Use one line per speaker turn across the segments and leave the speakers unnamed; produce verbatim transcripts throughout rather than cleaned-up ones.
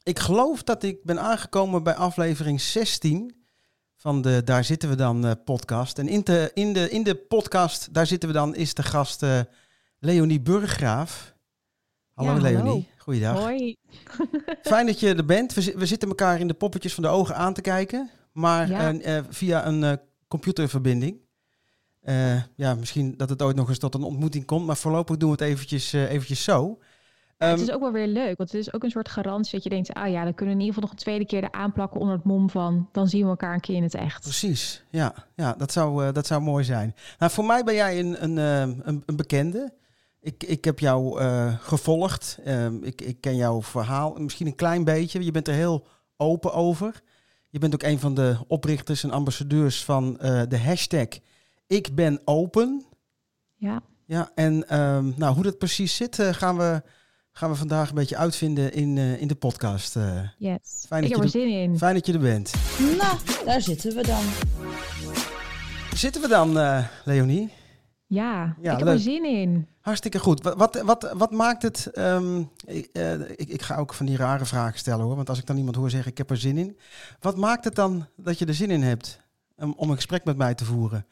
Ik geloof dat ik ben aangekomen bij aflevering zestien van de Daar Zitten We Dan uh, podcast. En in de, in, de, in de podcast Daar Zitten We Dan is de gast uh, Leonie Burggraaf. Hallo ja, Leonie, hallo. Goeiedag.
Hoi.
Fijn dat je er bent. We, we zitten elkaar in de poppetjes van de ogen aan te kijken, maar ja. uh, uh, via een uh, computerverbinding. Uh, ja, misschien dat het ooit nog eens tot een ontmoeting komt, maar voorlopig doen we het eventjes, uh, eventjes zo.
Ja, het is ook wel weer leuk, want het is ook een soort garantie dat je denkt, ah ja, dan kunnen we in ieder geval nog een tweede keer er aanplakken onder het mom van, dan zien we elkaar een keer in het echt.
Precies, ja, ja dat, zou, uh, dat zou mooi zijn. Nou, voor mij ben jij een, een, uh, een, een bekende. Ik, ik heb jou uh, gevolgd, uh, ik, ik ken jouw verhaal misschien een klein beetje. Je bent er heel open over. Je bent ook een van de oprichters en ambassadeurs van uh, de hashtag Ik ben open.
Ja.
Ja, en um, nou, hoe dat precies zit, uh, gaan we... gaan we vandaag een beetje uitvinden in, uh, in de podcast. Uh,
yes,
fijn
ik
dat
heb
je
er
de,
zin in.
Fijn dat je er bent.
Nou, daar zitten we dan.
Zitten we dan, uh, Leonie?
Ja,
ja,
ik heb
leuk.
er zin in.
Hartstikke goed. Wat, wat, wat, wat maakt het... Um, ik, uh, ik, ik ga ook van die rare vragen stellen, hoor. Want als ik dan iemand hoor zeggen, ik heb er zin in. Wat maakt het dan dat je er zin in hebt um, om een gesprek met mij te voeren?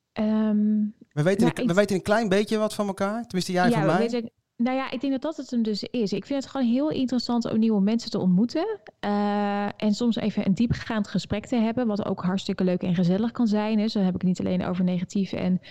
Um,
we, weten
nou,
een,
ik...
we weten een klein beetje wat van elkaar. Tenminste, jij
ja,
van mij.
We weten... Nou ja, ik denk dat dat het hem dus is. Ik vind het gewoon heel interessant om nieuwe mensen te ontmoeten. Uh, en soms even een diepgaand gesprek te hebben. Wat ook hartstikke leuk en gezellig kan zijn. Dus dan heb ik het niet alleen over negatief. En...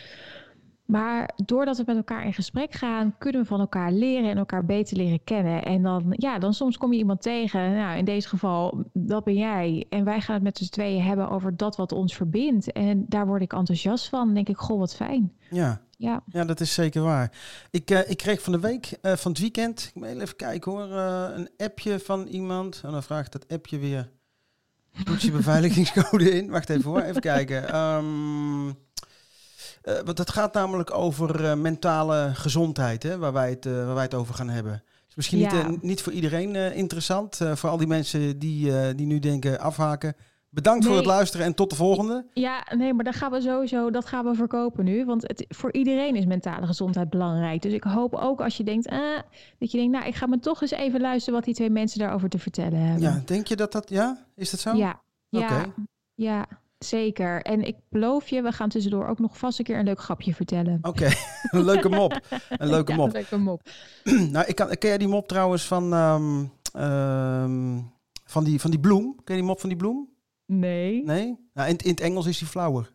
Maar doordat we met elkaar in gesprek gaan, kunnen we van elkaar leren en elkaar beter leren kennen. En dan, ja, dan soms kom je iemand tegen. Nou, in deze geval, dat ben jij. En wij gaan het met z'n tweeën hebben over dat wat ons verbindt. En daar word ik enthousiast van. Dan denk ik, goh, wat fijn.
Ja.
Ja.
ja, dat is zeker waar. Ik, uh, ik kreeg van de week, uh, van het weekend, ik moet even kijken hoor, uh, een appje van iemand. En dan vraagt dat appje weer, doet je beveiligingscode in? Wacht even hoor, even kijken. Um, uh, want het gaat namelijk over uh, mentale gezondheid, hè, waar, wij het, uh, waar wij het over gaan hebben. Is misschien ja. niet, uh, niet voor iedereen uh, interessant, uh, voor al die mensen die, uh, die nu denken afhaken. Bedankt nee. voor het luisteren en tot de volgende.
Ja, nee, maar dat gaan we sowieso, dat gaan we verkopen nu. Want het, voor iedereen is mentale gezondheid belangrijk. Dus ik hoop ook als je denkt, ah, dat je denkt, nou, ik ga me toch eens even luisteren wat die twee mensen daarover te vertellen hebben.
Ja, denk je dat dat, ja? Is dat zo?
Ja, ja,
okay.
ja, zeker. En ik beloof je, we gaan tussendoor ook nog vast een keer een leuk grapje vertellen.
Oké, okay. een leuke mop. Een leuke
ja,
mop.
Een leuke mop.
nou, ik kan, ken jij die mop trouwens van, um, um, van, die, van die bloem? Ken je die mop van die bloem?
Nee.
Nee? Nou, in, in het Engels is die flauwer.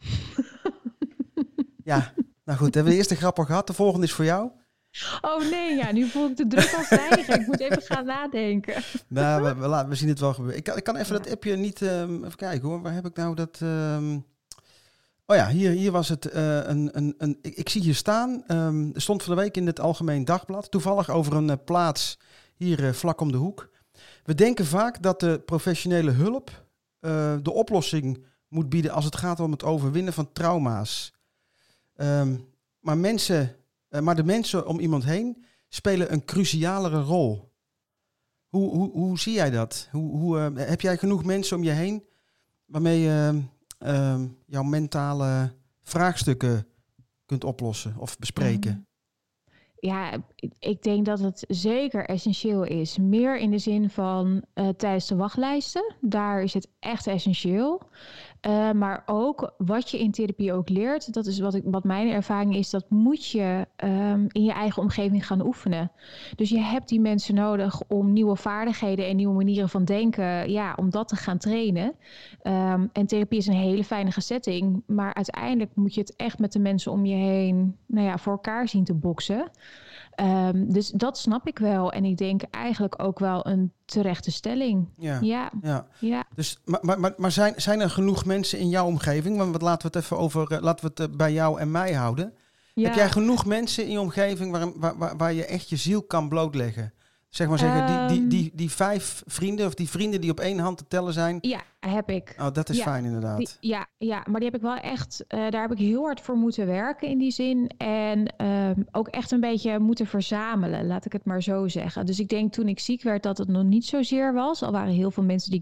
ja, nou goed, hebben we de eerste grap al gehad. De volgende is voor jou.
Oh nee, ja, nu voel ik de druk al stijgen. Ik moet even gaan nadenken.
nou, we, we, laten, we zien het wel gebeuren. Ik kan, ik kan even ja. dat appje niet... Um, even kijken hoor, waar heb ik nou dat... Um... Oh ja, hier, hier was het uh, een... een, een ik, ik zie hier staan, um, er stond van de week in het Algemeen Dagblad, toevallig over een uh, plaats hier uh, vlak om de hoek. We denken vaak dat de professionele hulp Uh, de oplossing moet bieden als het gaat om het overwinnen van trauma's. Um, maar, mensen, uh, maar de mensen om iemand heen spelen een crucialere rol. Hoe, hoe, hoe zie jij dat? Hoe, hoe, uh, heb jij genoeg mensen om je heen waarmee je uh, uh, jouw mentale vraagstukken kunt oplossen of bespreken?
Um. Ja, ik denk dat het zeker essentieel is. Meer in de zin van uh, tijdens de wachtlijsten. Daar is het echt essentieel. Uh, maar ook wat je in therapie ook leert. Dat is wat, ik, wat mijn ervaring is. Dat moet je um, in je eigen omgeving gaan oefenen. Dus je hebt die mensen nodig om nieuwe vaardigheden en nieuwe manieren van denken. Ja, om dat te gaan trainen. Um, en therapie is een hele fijne setting. Maar uiteindelijk moet je het echt met de mensen om je heen, nou ja, voor elkaar zien te boksen. Um, dus dat snap ik wel. En ik denk eigenlijk ook wel een terechte stelling.
Ja,
ja.
ja.
ja.
Dus, maar maar, maar zijn, zijn er genoeg mensen in jouw omgeving? Want laten we het even over, uh, laten we het uh, bij jou en mij houden. Ja. Heb jij genoeg mensen in je omgeving waar, waar, waar, waar je echt je ziel kan blootleggen? Zeg maar zeggen, um, die, die, die, die vijf vrienden of die vrienden die op één hand te tellen zijn.
Ja, heb ik.
Oh, dat is
ja,
fijn inderdaad.
Die, ja, ja, maar die heb ik wel echt, uh, daar heb ik heel hard voor moeten werken in die zin. En um, ook echt een beetje moeten verzamelen, laat ik het maar zo zeggen. Dus ik denk toen ik ziek werd dat het nog niet zozeer was. Al waren heel veel mensen die ik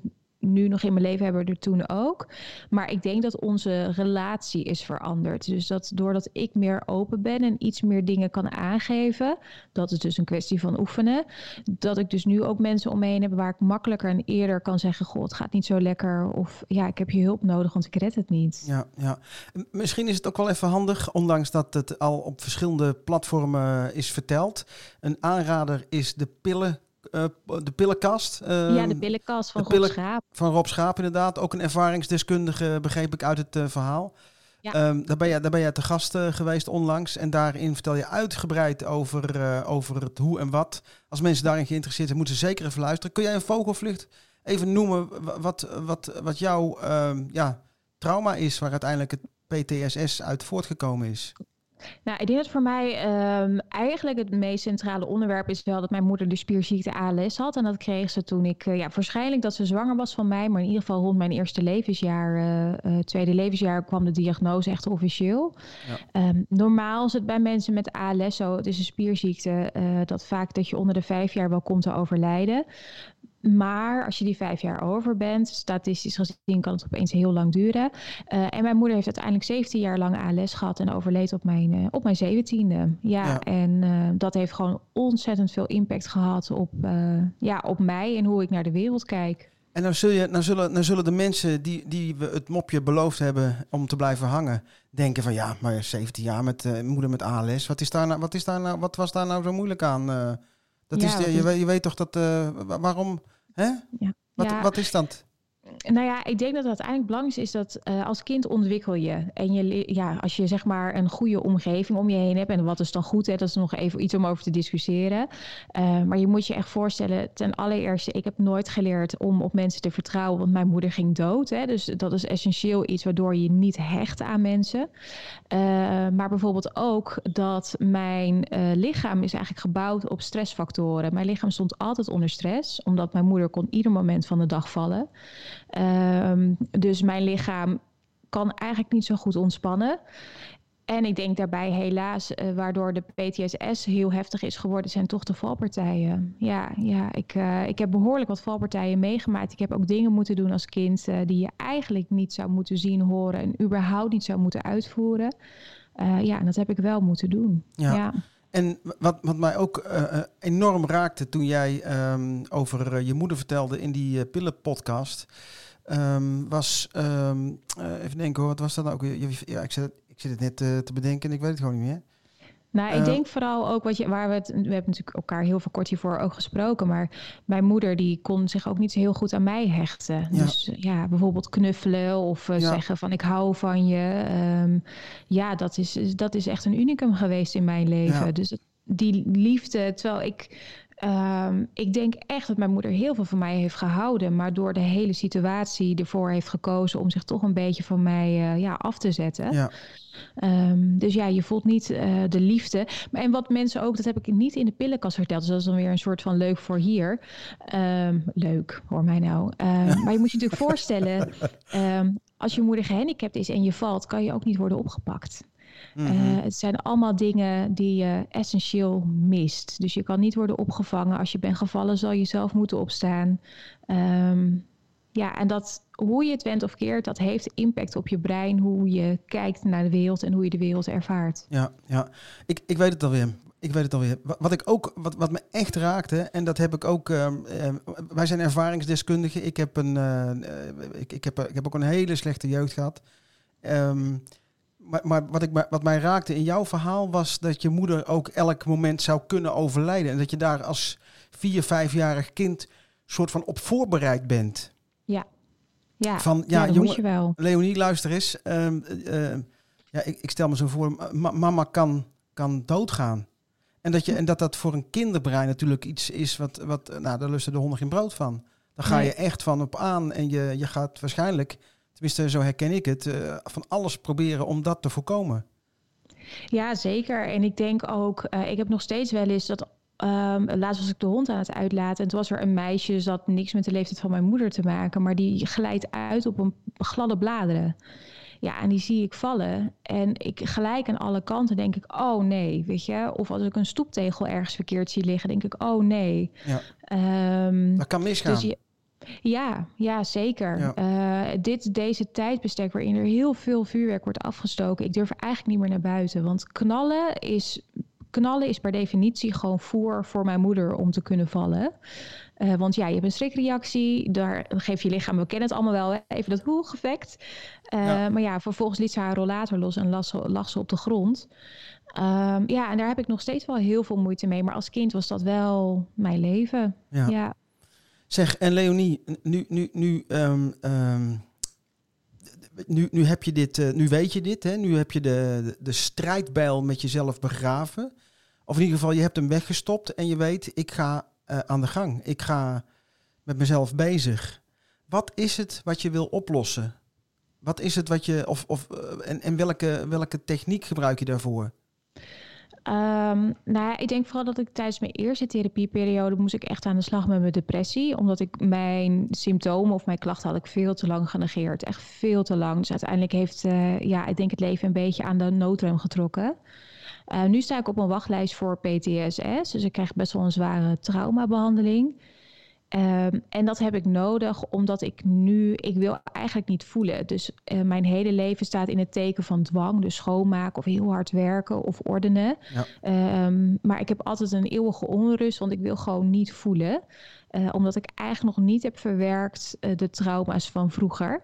nu nog in mijn leven hebben we er toen ook. Maar ik denk dat onze relatie is veranderd. Dus dat doordat ik meer open ben en iets meer dingen kan aangeven, dat is dus een kwestie van oefenen, dat ik dus nu ook mensen om me heen heb waar ik makkelijker en eerder kan zeggen, goh, het gaat niet zo lekker, of ja, ik heb je hulp nodig, want ik red het niet.
Ja, ja. Misschien is het ook wel even handig, ondanks dat het al op verschillende platformen is verteld. Een aanrader is de pillen. Uh, de pillenkast. Uh,
ja, de pillenkast van Rob
pillen,
Schaap.
Van Rob Schaap, inderdaad. Ook een ervaringsdeskundige, begreep ik uit het uh, verhaal. Ja. Um, daar, ben je, daar ben je te gast uh, geweest onlangs. En daarin vertel je uitgebreid over, uh, over het hoe en wat. Als mensen daarin geïnteresseerd zijn, moeten ze zeker even luisteren. Kun jij een vogelvlucht even noemen wat, wat, wat jouw um, ja, trauma is, waar uiteindelijk het P T S S uit voortgekomen is?
Nou, ik denk dat voor mij um, eigenlijk het meest centrale onderwerp is wel dat mijn moeder de spierziekte A L S had. En dat kreeg ze toen ik, uh, ja, waarschijnlijk dat ze zwanger was van mij, maar in ieder geval rond mijn eerste levensjaar, uh, uh, tweede levensjaar kwam de diagnose echt officieel. Ja. Um, normaal is het bij mensen met A L S zo, het is een spierziekte, uh, dat vaak dat je onder de vijf jaar wel komt te overlijden. Maar als je die vijf jaar over bent, statistisch gezien kan het opeens heel lang duren. Uh, en mijn moeder heeft uiteindelijk zeventien jaar lang A L S gehad en overleed op mijn, uh, op mijn zeventiende. Ja, ja. En uh, dat heeft gewoon ontzettend veel impact gehad op, uh, ja, op mij en hoe ik naar de wereld kijk.
En nou, zul je, nou, zullen, nou zullen de mensen die, die we het mopje beloofd hebben om te blijven hangen, denken van ja, maar zeventien jaar met uh, moeder met A L S, wat, is daar nou, wat, is daar nou, wat was daar nou zo moeilijk aan? Uh, dat ja, is de, je, weet, je weet toch dat, uh, waarom... Hè?
Ja.
Wat,
ja.
wat is dat?
Nou ja, ik denk dat het uiteindelijk belangrijk is dat uh, als kind ontwikkel je. En je, ja, als je zeg maar een goede omgeving om je heen hebt. En wat is dan goed, hè, dat is nog even iets om over te discussiëren. Uh, maar je moet je echt voorstellen, ten allereerste, ik heb nooit geleerd om op mensen te vertrouwen. Want mijn moeder ging dood. Hè, dus dat is essentieel iets waardoor je niet hecht aan mensen. Uh, maar bijvoorbeeld ook dat mijn uh, lichaam is eigenlijk gebouwd op stressfactoren. Mijn lichaam stond altijd onder stress. Omdat mijn moeder kon ieder moment van de dag vallen. Um, dus mijn lichaam kan eigenlijk niet zo goed ontspannen. En ik denk daarbij helaas, uh, waardoor de P T S S heel heftig is geworden, zijn toch de valpartijen. Ja, ja ik, uh, ik heb behoorlijk wat valpartijen meegemaakt. Ik heb ook dingen moeten doen als kind uh, die je eigenlijk niet zou moeten zien, horen en überhaupt niet zou moeten uitvoeren. Uh, ja, en dat heb ik wel moeten doen. Ja. ja.
En wat, wat mij ook uh, enorm raakte toen jij um, over uh, je moeder vertelde in die uh, pillenpodcast, um, was, um, uh, even denken hoor, wat was dat nou ook? Ja, ik zit, ik zit het net uh, te bedenken en ik weet het gewoon niet meer.
Nou, ik uh, denk vooral ook wat je, waar we het, we hebben natuurlijk elkaar heel veel kort hiervoor ook gesproken, maar mijn moeder die kon zich ook niet zo heel goed aan mij hechten. Ja. Dus ja, bijvoorbeeld knuffelen of uh, ja. zeggen van ik hou van je. Um, ja, dat is, dat is echt een unicum geweest in mijn leven. Ja. Dus die liefde, terwijl ik... Um, ik denk echt dat mijn moeder heel veel van mij heeft gehouden, maar door de hele situatie ervoor heeft gekozen om zich toch een beetje van mij uh, ja, af te zetten. Ja. Um, dus ja, je voelt niet uh, de liefde. Maar en wat mensen ook, dat heb ik niet in de pillenkast verteld, dus dat is dan weer een soort van leuk voor hier. Um, leuk, hoor mij nou. Um, maar je moet je natuurlijk voorstellen, um, als je moeder gehandicapt is en je valt, kan je ook niet worden opgepakt. Mm-hmm. Uh, het zijn allemaal dingen die je essentieel mist. Dus je kan niet worden opgevangen. Als je bent gevallen, zal je zelf moeten opstaan. Um, ja, en dat, hoe je het went of keert, dat heeft impact op je brein. Hoe je kijkt naar de wereld en hoe je de wereld ervaart.
Ja, ja. Ik, ik weet het alweer. Ik weet het alweer. Wat ik ook, wat, wat me echt raakte, en dat heb ik ook. Uh, uh, wij zijn ervaringsdeskundigen. Ik heb een, uh, uh, ik, ik, heb, ik heb ook een hele slechte jeugd gehad. Um, Maar, maar, wat, ik, wat mij raakte in jouw verhaal was dat je moeder ook elk moment zou kunnen overlijden. En dat je daar als vier, vijfjarig kind soort van op voorbereid bent.
Ja, ja,
van, ja,
ja dat
jongen,
moet je wel.
Leonie, luister eens. Uh, uh, ja, ik, ik stel me zo voor, ma- mama kan, kan doodgaan. En dat, je, en dat dat voor een kinderbrein natuurlijk iets is wat, wat nou, daar lusten de honden geen brood van. Daar ga je nee. echt van op aan en je, je gaat waarschijnlijk... Tenminste, zo herken ik het. Uh, van alles proberen om dat te voorkomen.
Ja, zeker. En ik denk ook... Uh, ik heb nog steeds wel eens dat... Um, laatst was ik de hond aan het uitlaten. En toen was er een meisje... Dus dat niks met de leeftijd van mijn moeder te maken. Maar die glijdt uit op een gladde bladeren. Ja, en die zie ik vallen. En ik gelijk aan alle kanten denk ik... Oh nee, weet je. Of als ik een stoeptegel ergens verkeerd zie liggen... denk ik, oh nee.
Ja. Um, dat kan misgaan.
Dus je, Ja, ja zeker.
Ja.
Uh, dit, deze tijdbestek waarin er heel veel vuurwerk wordt afgestoken. Ik durf eigenlijk niet meer naar buiten. Want knallen is, knallen is per definitie gewoon voer voor mijn moeder om te kunnen vallen. Uh, want ja, je hebt een schrikreactie. Daar geeft je lichaam, we kennen het allemaal wel, hè? Even dat hoe-effect. Uh, ja. Maar ja, vervolgens liet ze haar rollator los en lag ze, lag ze op de grond. Um, ja, en daar heb ik nog steeds wel heel veel moeite mee. Maar als kind was dat wel mijn leven. Ja. ja.
Zeg, en Leonie, nu, nu, nu, um, um, nu, nu heb je dit, uh, nu weet je dit, hè? Nu heb je de, de, de strijdbijl met jezelf begraven. Of in ieder geval, je hebt hem weggestopt en je weet, ik ga uh, aan de gang. Ik ga met mezelf bezig. Wat is het wat je wil oplossen? Wat is het wat je, of, of uh, en, en welke, welke techniek gebruik je daarvoor?
Um, nou ja, ik denk vooral dat ik tijdens mijn eerste therapieperiode moest ik echt aan de slag met mijn depressie. Omdat ik mijn symptomen of mijn klachten had ik veel te lang genegeerd. Echt veel te lang. Dus uiteindelijk heeft uh, ja, ik denk het leven een beetje aan de noodrem getrokken. Uh, nu sta ik op een wachtlijst voor P T S S. Dus ik krijg best wel een zware traumabehandeling. Um, en dat heb ik nodig omdat ik nu, ik wil eigenlijk niet voelen. Dus uh, mijn hele leven staat in het teken van dwang. Dus schoonmaken of heel hard werken of ordenen. Ja. Um, maar ik heb altijd een eeuwige onrust, want ik wil gewoon niet voelen. Uh, omdat ik eigenlijk nog niet heb verwerkt uh, de trauma's van vroeger.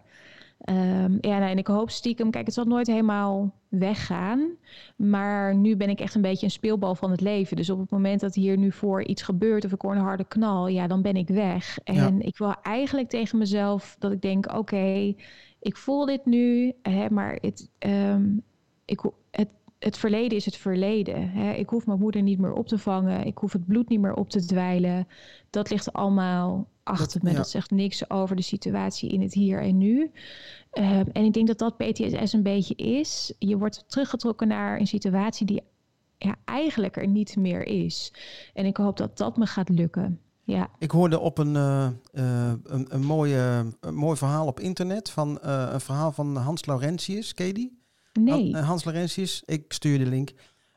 Um, ja, nou, en ik hoop stiekem, kijk, het zal nooit helemaal weggaan. Maar nu ben ik echt een beetje een speelbal van het leven. Dus op het moment dat hier nu voor iets gebeurt of ik hoor een harde knal, ja, dan ben ik weg. En ja. ik wil eigenlijk tegen mezelf dat ik denk, oké, okay, ik voel dit nu, hè, maar het, um, ik, het, het verleden is het verleden. Hè. Ik hoef mijn moeder niet meer op te vangen. Ik hoef het bloed niet meer op te dwijlen. Dat ligt allemaal achter dat, me. Ja. Dat zegt niks over de situatie in het hier en nu. Uh, en ik denk dat dat P T S S een beetje is. Je wordt teruggetrokken naar een situatie die ja, eigenlijk er niet meer is. En ik hoop dat dat me gaat lukken. Ja.
Ik hoorde op een, uh, uh, een, een, mooie, een mooi verhaal op internet van uh, een verhaal van Hans Laurentius. Ken je die?
Nee.
Hans Laurentius, ik stuur de link.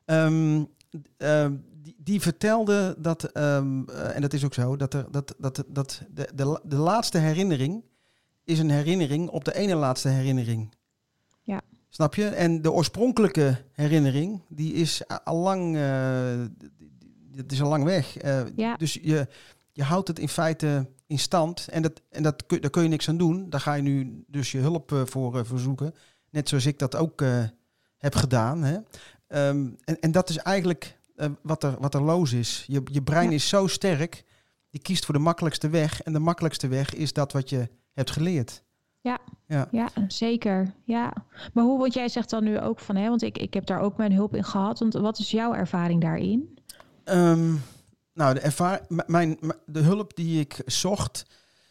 Um, uh, die, die vertelde dat, um, uh, en dat is ook zo, dat, er, dat, dat, dat de, de, de laatste herinnering is een herinnering op de ene laatste herinnering.
Ja.
Snap je? En de oorspronkelijke herinnering, die is al lang, uh, het is al lang weg. Uh, ja. Dus je, je houdt het in feite in stand en, dat, en dat, daar kun je niks aan doen. Daar ga je nu dus je hulp uh, voor uh, verzoeken. Net zoals ik dat ook uh, heb gedaan. Hè? Um, en, en dat is eigenlijk uh, wat, er, wat er los is. Je, je brein ja. is zo sterk, je kiest voor de makkelijkste weg. En de makkelijkste weg is dat wat je hebt geleerd.
Ja, ja. ja zeker. Ja. Maar hoe, want jij zegt dan nu ook van, hè, want ik, ik heb daar ook mijn hulp in gehad. Want wat is jouw ervaring daarin?
Um, nou, de, ervaring, mijn, de hulp die ik zocht.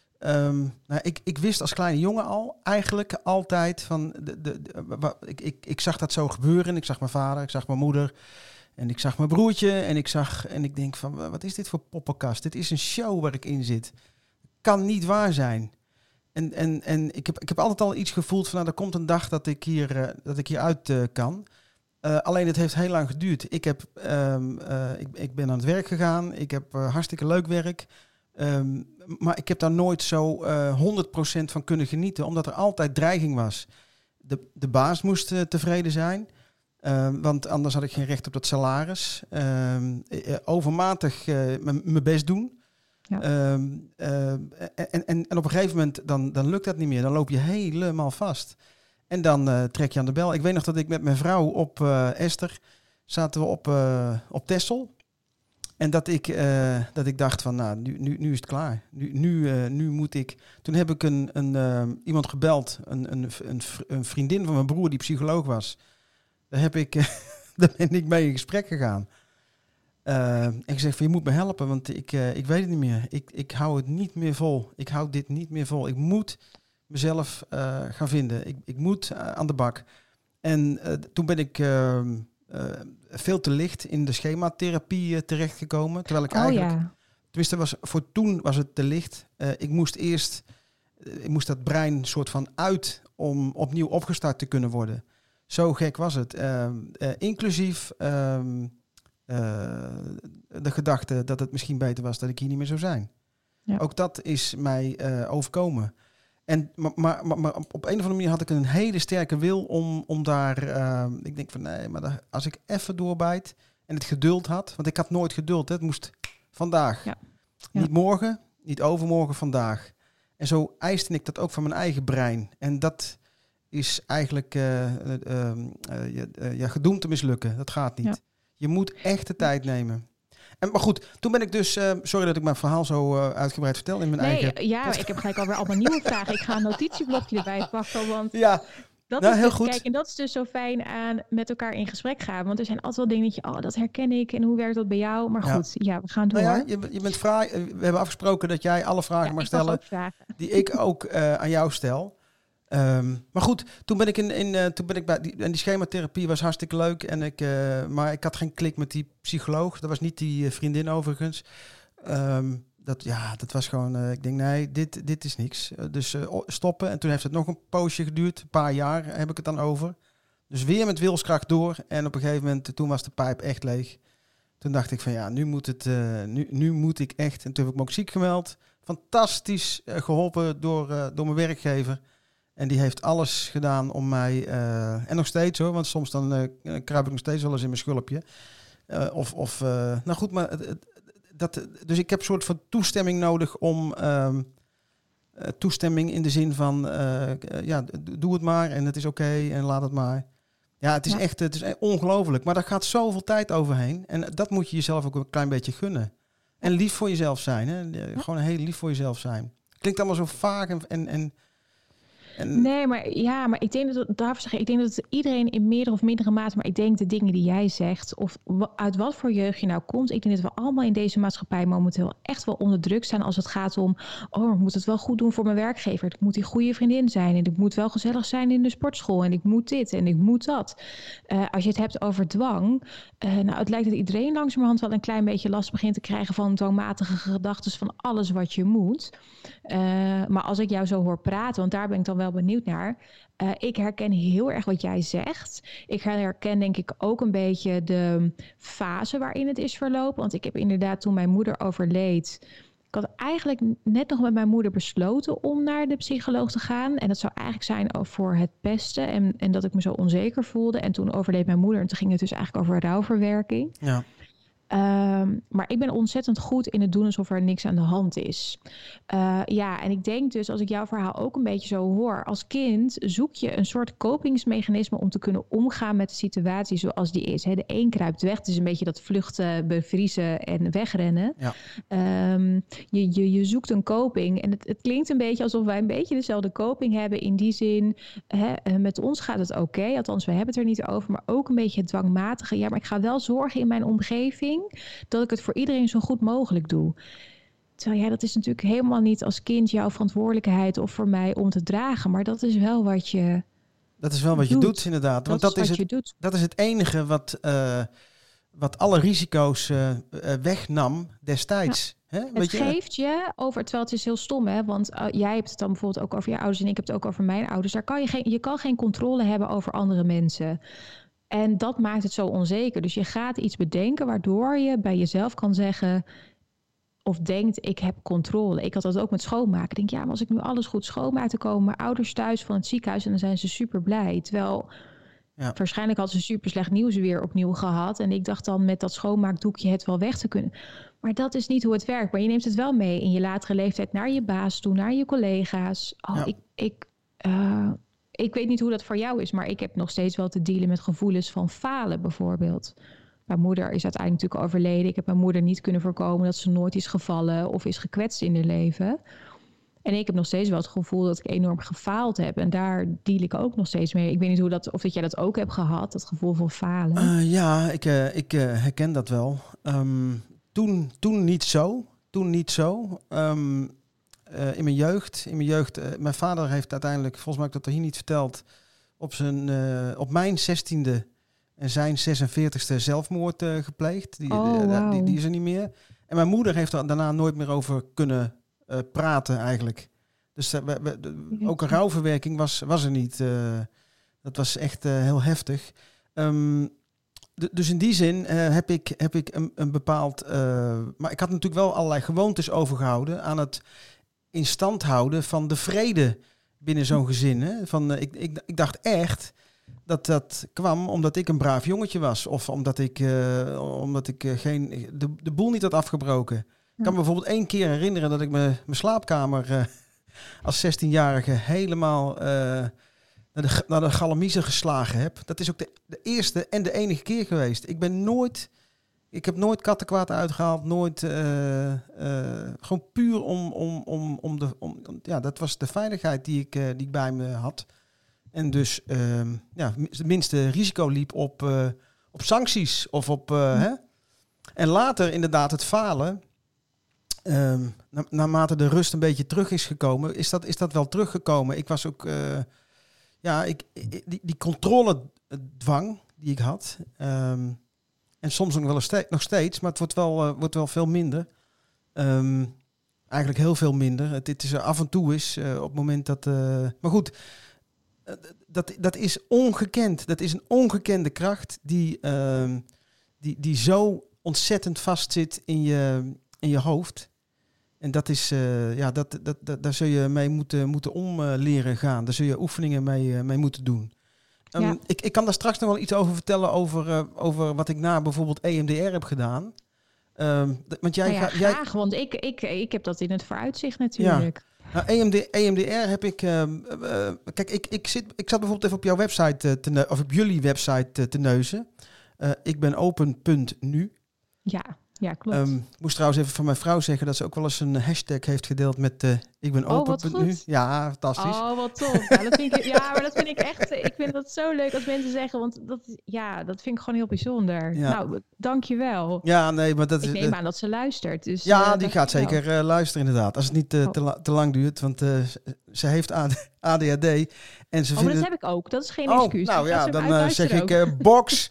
Um, nou, ik, ik wist als kleine jongen al eigenlijk altijd van. De, de, de, de, ik, ik, ik zag dat zo gebeuren. Ik zag mijn vader, ik zag mijn moeder. En ik zag mijn broertje. En ik zag. En ik denk van, wat is dit voor poppenkast? Dit is een show waar ik in zit. Kan niet waar zijn. En, en, en ik, heb, ik heb altijd al iets gevoeld van, nou, er komt een dag dat ik hier, uh, dat ik hier uit uh, kan. Uh, alleen het heeft heel lang geduurd. Ik, heb, um, uh, ik, ik ben aan het werk gegaan. Ik heb uh, hartstikke leuk werk. Um, maar ik heb daar nooit zo uh, honderd procent van kunnen genieten. Omdat er altijd dreiging was. De, de baas moest uh, tevreden zijn. Uh, want anders had ik geen recht op dat salaris. Uh, uh, overmatig uh, mijn best doen. Ja. Um, uh, en, en, en op een gegeven moment dan, dan lukt dat niet meer. Dan loop je helemaal vast. En dan uh, trek je aan de bel. Ik weet nog dat ik met mijn vrouw op uh, Esther zaten we op, uh, op Texel. En dat ik, uh, dat ik dacht van, nou, nu, nu, nu is het klaar. Nu, nu, uh, nu moet ik... Toen heb ik een, een, uh, iemand gebeld, een, een, een, een vriendin van mijn broer die psycholoog was. Daar, heb ik, uh, daar ben ik mee in gesprek gegaan. Uh, en ik zeg van, je moet me helpen, want ik, uh, ik weet het niet meer. Ik, ik hou het niet meer vol. Ik hou dit niet meer vol. Ik moet mezelf uh, gaan vinden. Ik, ik moet uh, aan de bak. En uh, toen ben ik uh, uh, veel te licht in de schematherapie uh, terechtgekomen. Terwijl ik
oh,
eigenlijk...
Ja.
Tenminste, was, voor toen was het te licht. Uh, ik moest eerst... Uh, ik moest dat brein soort van uit om opnieuw opgestart te kunnen worden. Zo gek was het. Uh, uh, inclusief... Um, Uh, de gedachte dat het misschien beter was dat ik hier niet meer zou zijn.
Ja.
Ook dat is mij uh, overkomen. En, maar, maar, maar, maar op een of andere manier had ik een hele sterke wil om, om daar... Uh, ik denk van nee, maar daar, als ik even doorbijt en het geduld had... Want ik had nooit geduld, hè, het moest vandaag. Ja. Ja. Niet morgen, niet overmorgen, vandaag. En zo eiste ik dat ook van mijn eigen brein. En dat is eigenlijk uh, uh, uh, uh, uh, ja, gedoemd te mislukken. Dat gaat niet. Ja. Je moet echt de tijd nemen. En, maar goed, toen ben ik dus... Uh, sorry dat ik mijn verhaal zo uh, uitgebreid vertel in mijn
nee,
eigen...
Ja, ik heb gelijk alweer allemaal nieuwe vragen. Ik ga een notitieblokje erbij pakken, want...
Ja,
dat
nou,
is
heel
dus,
goed.
Kijk, en dat is dus zo fijn aan met elkaar in gesprek gaan. Want er zijn altijd wel dingen dat je... Oh, dat herken ik. En hoe werkt dat bij jou? Maar goed, ja, ja we gaan door.
Nou ja, je, je bent vraag, we hebben afgesproken dat jij alle vragen
ja,
mag stellen... die ik ook uh, aan jou stel. Um, maar goed, toen ben ik in, in uh, toen ben ik bij die, en die schematherapie was hartstikke leuk en ik, uh, maar ik had geen klik met die psycholoog. Dat was niet die uh, vriendin overigens. Um, dat ja, dat was gewoon. Uh, ik denk nee, dit, dit is niks. Uh, dus uh, stoppen. En toen heeft het nog een poosje geduurd, een paar jaar heb ik het dan over. Dus weer met wilskracht door en op een gegeven moment toen was de pijp echt leeg. Toen dacht ik van ja, nu moet het, uh, nu, nu moet ik echt. En toen heb ik me ook ziek gemeld. Fantastisch uh, geholpen door, uh, door mijn werkgever. En die heeft alles gedaan om mij... Uh, en nog steeds hoor, want soms dan uh, kruip ik nog steeds wel eens in mijn schulpje. Uh, of, of uh, nou goed, maar... Uh, dat, dus ik heb een soort van toestemming nodig om... Uh, uh, toestemming in de zin van... Uh, uh, ja, doe het maar en het is oké okay, en laat het maar. Ja, het is ja. echt het is ongelooflijk. Maar daar gaat zoveel tijd overheen. En dat moet je jezelf ook een klein beetje gunnen. En lief voor jezelf zijn. Hè? Ja. Gewoon heel lief voor jezelf zijn. Klinkt allemaal zo vaag en... en, en En...
Nee, maar ja, maar ik denk dat daarvoor zeg ik, ik denk dat het iedereen in meerdere of mindere mate, maar ik denk de dingen die jij zegt, of uit wat voor jeugd je nou komt, ik denk dat we allemaal in deze maatschappij momenteel echt wel onder druk staan als het gaat om, oh, ik moet het wel goed doen voor mijn werkgever, ik moet die goede vriendin zijn en ik moet wel gezellig zijn in de sportschool en ik moet dit en ik moet dat. Uh, als je het hebt over dwang, uh, nou, het lijkt dat iedereen langzamerhand wel een klein beetje last begint te krijgen van dwangmatige gedachten van alles wat je moet. Uh, maar als ik jou zo hoor praten, want daar ben ik dan wel benieuwd naar. Uh, ik herken heel erg wat jij zegt. Ik herken denk ik ook een beetje de fase waarin het is verlopen. Want ik heb inderdaad toen mijn moeder overleed... Ik had eigenlijk net nog met mijn moeder besloten om naar de psycholoog te gaan. En dat zou eigenlijk zijn voor het pesten en, en dat ik me zo onzeker voelde. En toen overleed mijn moeder en toen ging het dus eigenlijk over rouwverwerking.
Ja.
Um, maar ik ben ontzettend goed in het doen alsof er niks aan de hand is. Uh, ja, en ik denk dus, als ik jouw verhaal ook een beetje zo hoor, als kind zoek je een soort kopingsmechanisme om te kunnen omgaan met de situatie zoals die is. He, de een kruipt weg, het is een beetje dat vluchten, bevriezen en wegrennen. Ja. Um, je, je, je zoekt een coping en het, het klinkt een beetje alsof wij een beetje dezelfde coping hebben in die zin. He, met ons gaat het oké, okay, althans we hebben het er niet over, maar ook een beetje het dwangmatige. Ja, maar ik ga wel zorgen in mijn omgeving dat ik het voor iedereen zo goed mogelijk doe. Terwijl ja, dat is natuurlijk helemaal niet als kind jouw verantwoordelijkheid of voor mij om te dragen. Maar dat is wel wat je
Dat is wel wat
doet.
je doet, inderdaad. Want dat, dat, is, is, het, dat is het enige wat, uh, wat alle risico's uh, uh, wegnam destijds.
Ja.
Hè?
Het
Weet je?
geeft je over, terwijl het is heel stom, hè? Want uh, jij hebt het dan bijvoorbeeld ook over je ouders en ik heb het ook over mijn ouders. Daar kan je geen, je kan geen controle hebben over andere mensen. En dat maakt het zo onzeker. Dus je gaat iets bedenken waardoor je bij jezelf kan zeggen of denkt, ik heb controle. Ik had dat ook met schoonmaken. Ik denk, ja, maar als ik nu alles goed schoonmaak, dan komen mijn ouders thuis van het ziekenhuis en dan zijn ze super blij. Terwijl ja. waarschijnlijk hadden ze super slecht nieuws weer opnieuw gehad. En ik dacht dan met dat schoonmaakdoekje het wel weg te kunnen. Maar dat is niet hoe het werkt. Maar je neemt het wel mee in je latere leeftijd naar je baas toe, naar je collega's. Oh, ja. ik... ik uh, Ik weet niet hoe dat voor jou is, maar ik heb nog steeds wel te dealen met gevoelens van falen bijvoorbeeld. Mijn moeder is uiteindelijk natuurlijk overleden. Ik heb mijn moeder niet kunnen voorkomen dat ze nooit is gevallen of is gekwetst in haar leven. En ik heb nog steeds wel het gevoel dat ik enorm gefaald heb. En daar deal ik ook nog steeds mee. Ik weet niet hoe dat, of dat jij dat ook hebt gehad, dat gevoel van falen.
Uh, ja, ik, uh, ik uh, herken dat wel. Um, toen, toen niet zo. Toen niet zo. Um, Uh, in mijn jeugd, in mijn jeugd, uh, mijn vader heeft uiteindelijk, volgens mij heb ik dat hier niet verteld, op zijn, uh, op mijn zestiende en zijn zesenveertigste zelfmoord uh, gepleegd. Die,
oh,
uh,
wow.
die, die is er niet meer. En mijn moeder heeft er daarna nooit meer over kunnen uh, praten eigenlijk. Dus uh, we, we, de, ook een rouwverwerking was, was er niet. Uh, dat was echt uh, heel heftig. Um, d- dus in die zin uh, heb ik, heb ik een, een bepaald... Uh, maar ik had natuurlijk wel allerlei gewoontes overgehouden aan het in stand houden van de vrede binnen zo'n gezin. Hè? Van, uh, ik, ik, ik dacht echt dat dat kwam omdat ik een braaf jongetje was. Of omdat ik, uh, omdat ik uh, geen, de, de boel niet had afgebroken. Ja. Ik kan me bijvoorbeeld één keer herinneren dat ik me, mijn slaapkamer uh, als zestienjarige helemaal... Uh, naar de, naar de galamiezen geslagen heb. Dat is ook de, de eerste en de enige keer geweest. Ik ben nooit... Ik heb nooit kattenkwaad uitgehaald. Nooit... Uh, uh, gewoon puur om... om, om, om de... Om, ja, dat was de veiligheid die ik, uh, die ik bij me had. En dus... Uh, ja, het minste risico liep op, uh, op sancties. Of op... Uh, hè? En later inderdaad het falen... Um, na, naarmate de rust een beetje terug is gekomen... Is dat, is dat wel teruggekomen. Ik was ook... Uh, Ja, ik, die, die controledwang die ik had. Um, en soms nog wel steeds, nog steeds, maar het wordt wel, uh, wordt wel veel minder. Um, eigenlijk heel veel minder. Het, het is er af en toe is uh, op het moment dat... Uh, maar goed, uh, dat, dat is ongekend. Dat is een ongekende kracht die, uh, die, die zo ontzettend vastzit in je, in je hoofd. En dat is, uh, ja, dat, dat, dat, daar zul je mee moeten, moeten om uh, leren gaan. Daar zul je oefeningen mee, uh, mee moeten doen. Um, ja. ik, ik kan daar straks nog wel iets over vertellen over, uh, over wat ik na bijvoorbeeld E M D R heb gedaan. Um, d- want jij
nou ja,
ga,
graag, jij... want ik, ik, ik heb dat in het vooruitzicht natuurlijk.
Ja. Nou, E M D, E M D R heb ik... Uh, uh, kijk, ik, ik, zit, ik zat bijvoorbeeld even op jouw website, uh, te ne- of op jullie website uh, te neuzen. Uh, ik ben open punt nu.
Ja. Ja, klopt.
Um, ik moest trouwens even van mijn vrouw zeggen dat ze ook wel eens een hashtag heeft gedeeld met uh, ik ben open.
Oh, wat goed.
Nu. Ja, fantastisch.
Oh, wat tof. Ja, dat vind ik, ja, maar dat vind ik echt, ik vind dat zo leuk als mensen zeggen, want dat, ja, dat vind ik gewoon heel bijzonder. Ja. Nou, dankjewel.
Ja, nee, maar dat
ik
is...
neem
uh,
aan dat ze luistert. Dus,
ja,
uh,
die gaat zeker uh, luisteren inderdaad. Als het niet uh, oh. te, la- te lang duurt, want uh, ze heeft A D H D en ze
oh,
vindt...
maar dat heb ik ook. Dat is geen
oh,
excuus.
Nou
dus
ja, dan uh, zeg ook. ik uh, box.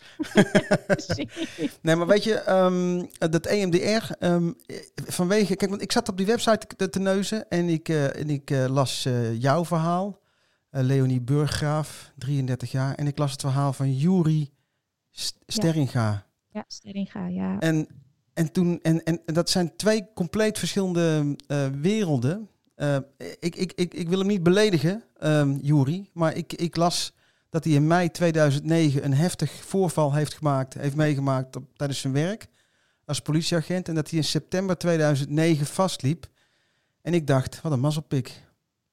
Nee, maar weet je, um, dat E M D R, um, vanwege... Kijk, want ik zat op die website te, te neuzen en ik, uh, en ik uh, las uh, jouw verhaal. Uh, Leonie Burggraaf, drieëndertig jaar. En ik las het verhaal van Juri St- Sterringa.
Ja, ja Sterringa, ja.
En, en, toen, en, en dat zijn twee compleet verschillende uh, werelden. Uh, ik, ik, ik, ik wil hem niet beledigen, um, Juri, maar ik, ik las dat hij in mei tweeduizend negen een heftig voorval heeft gemaakt, heeft meegemaakt op, tijdens zijn werk als politieagent. En dat hij in september tweeduizend negen vastliep. En ik dacht, wat een mazzelpik.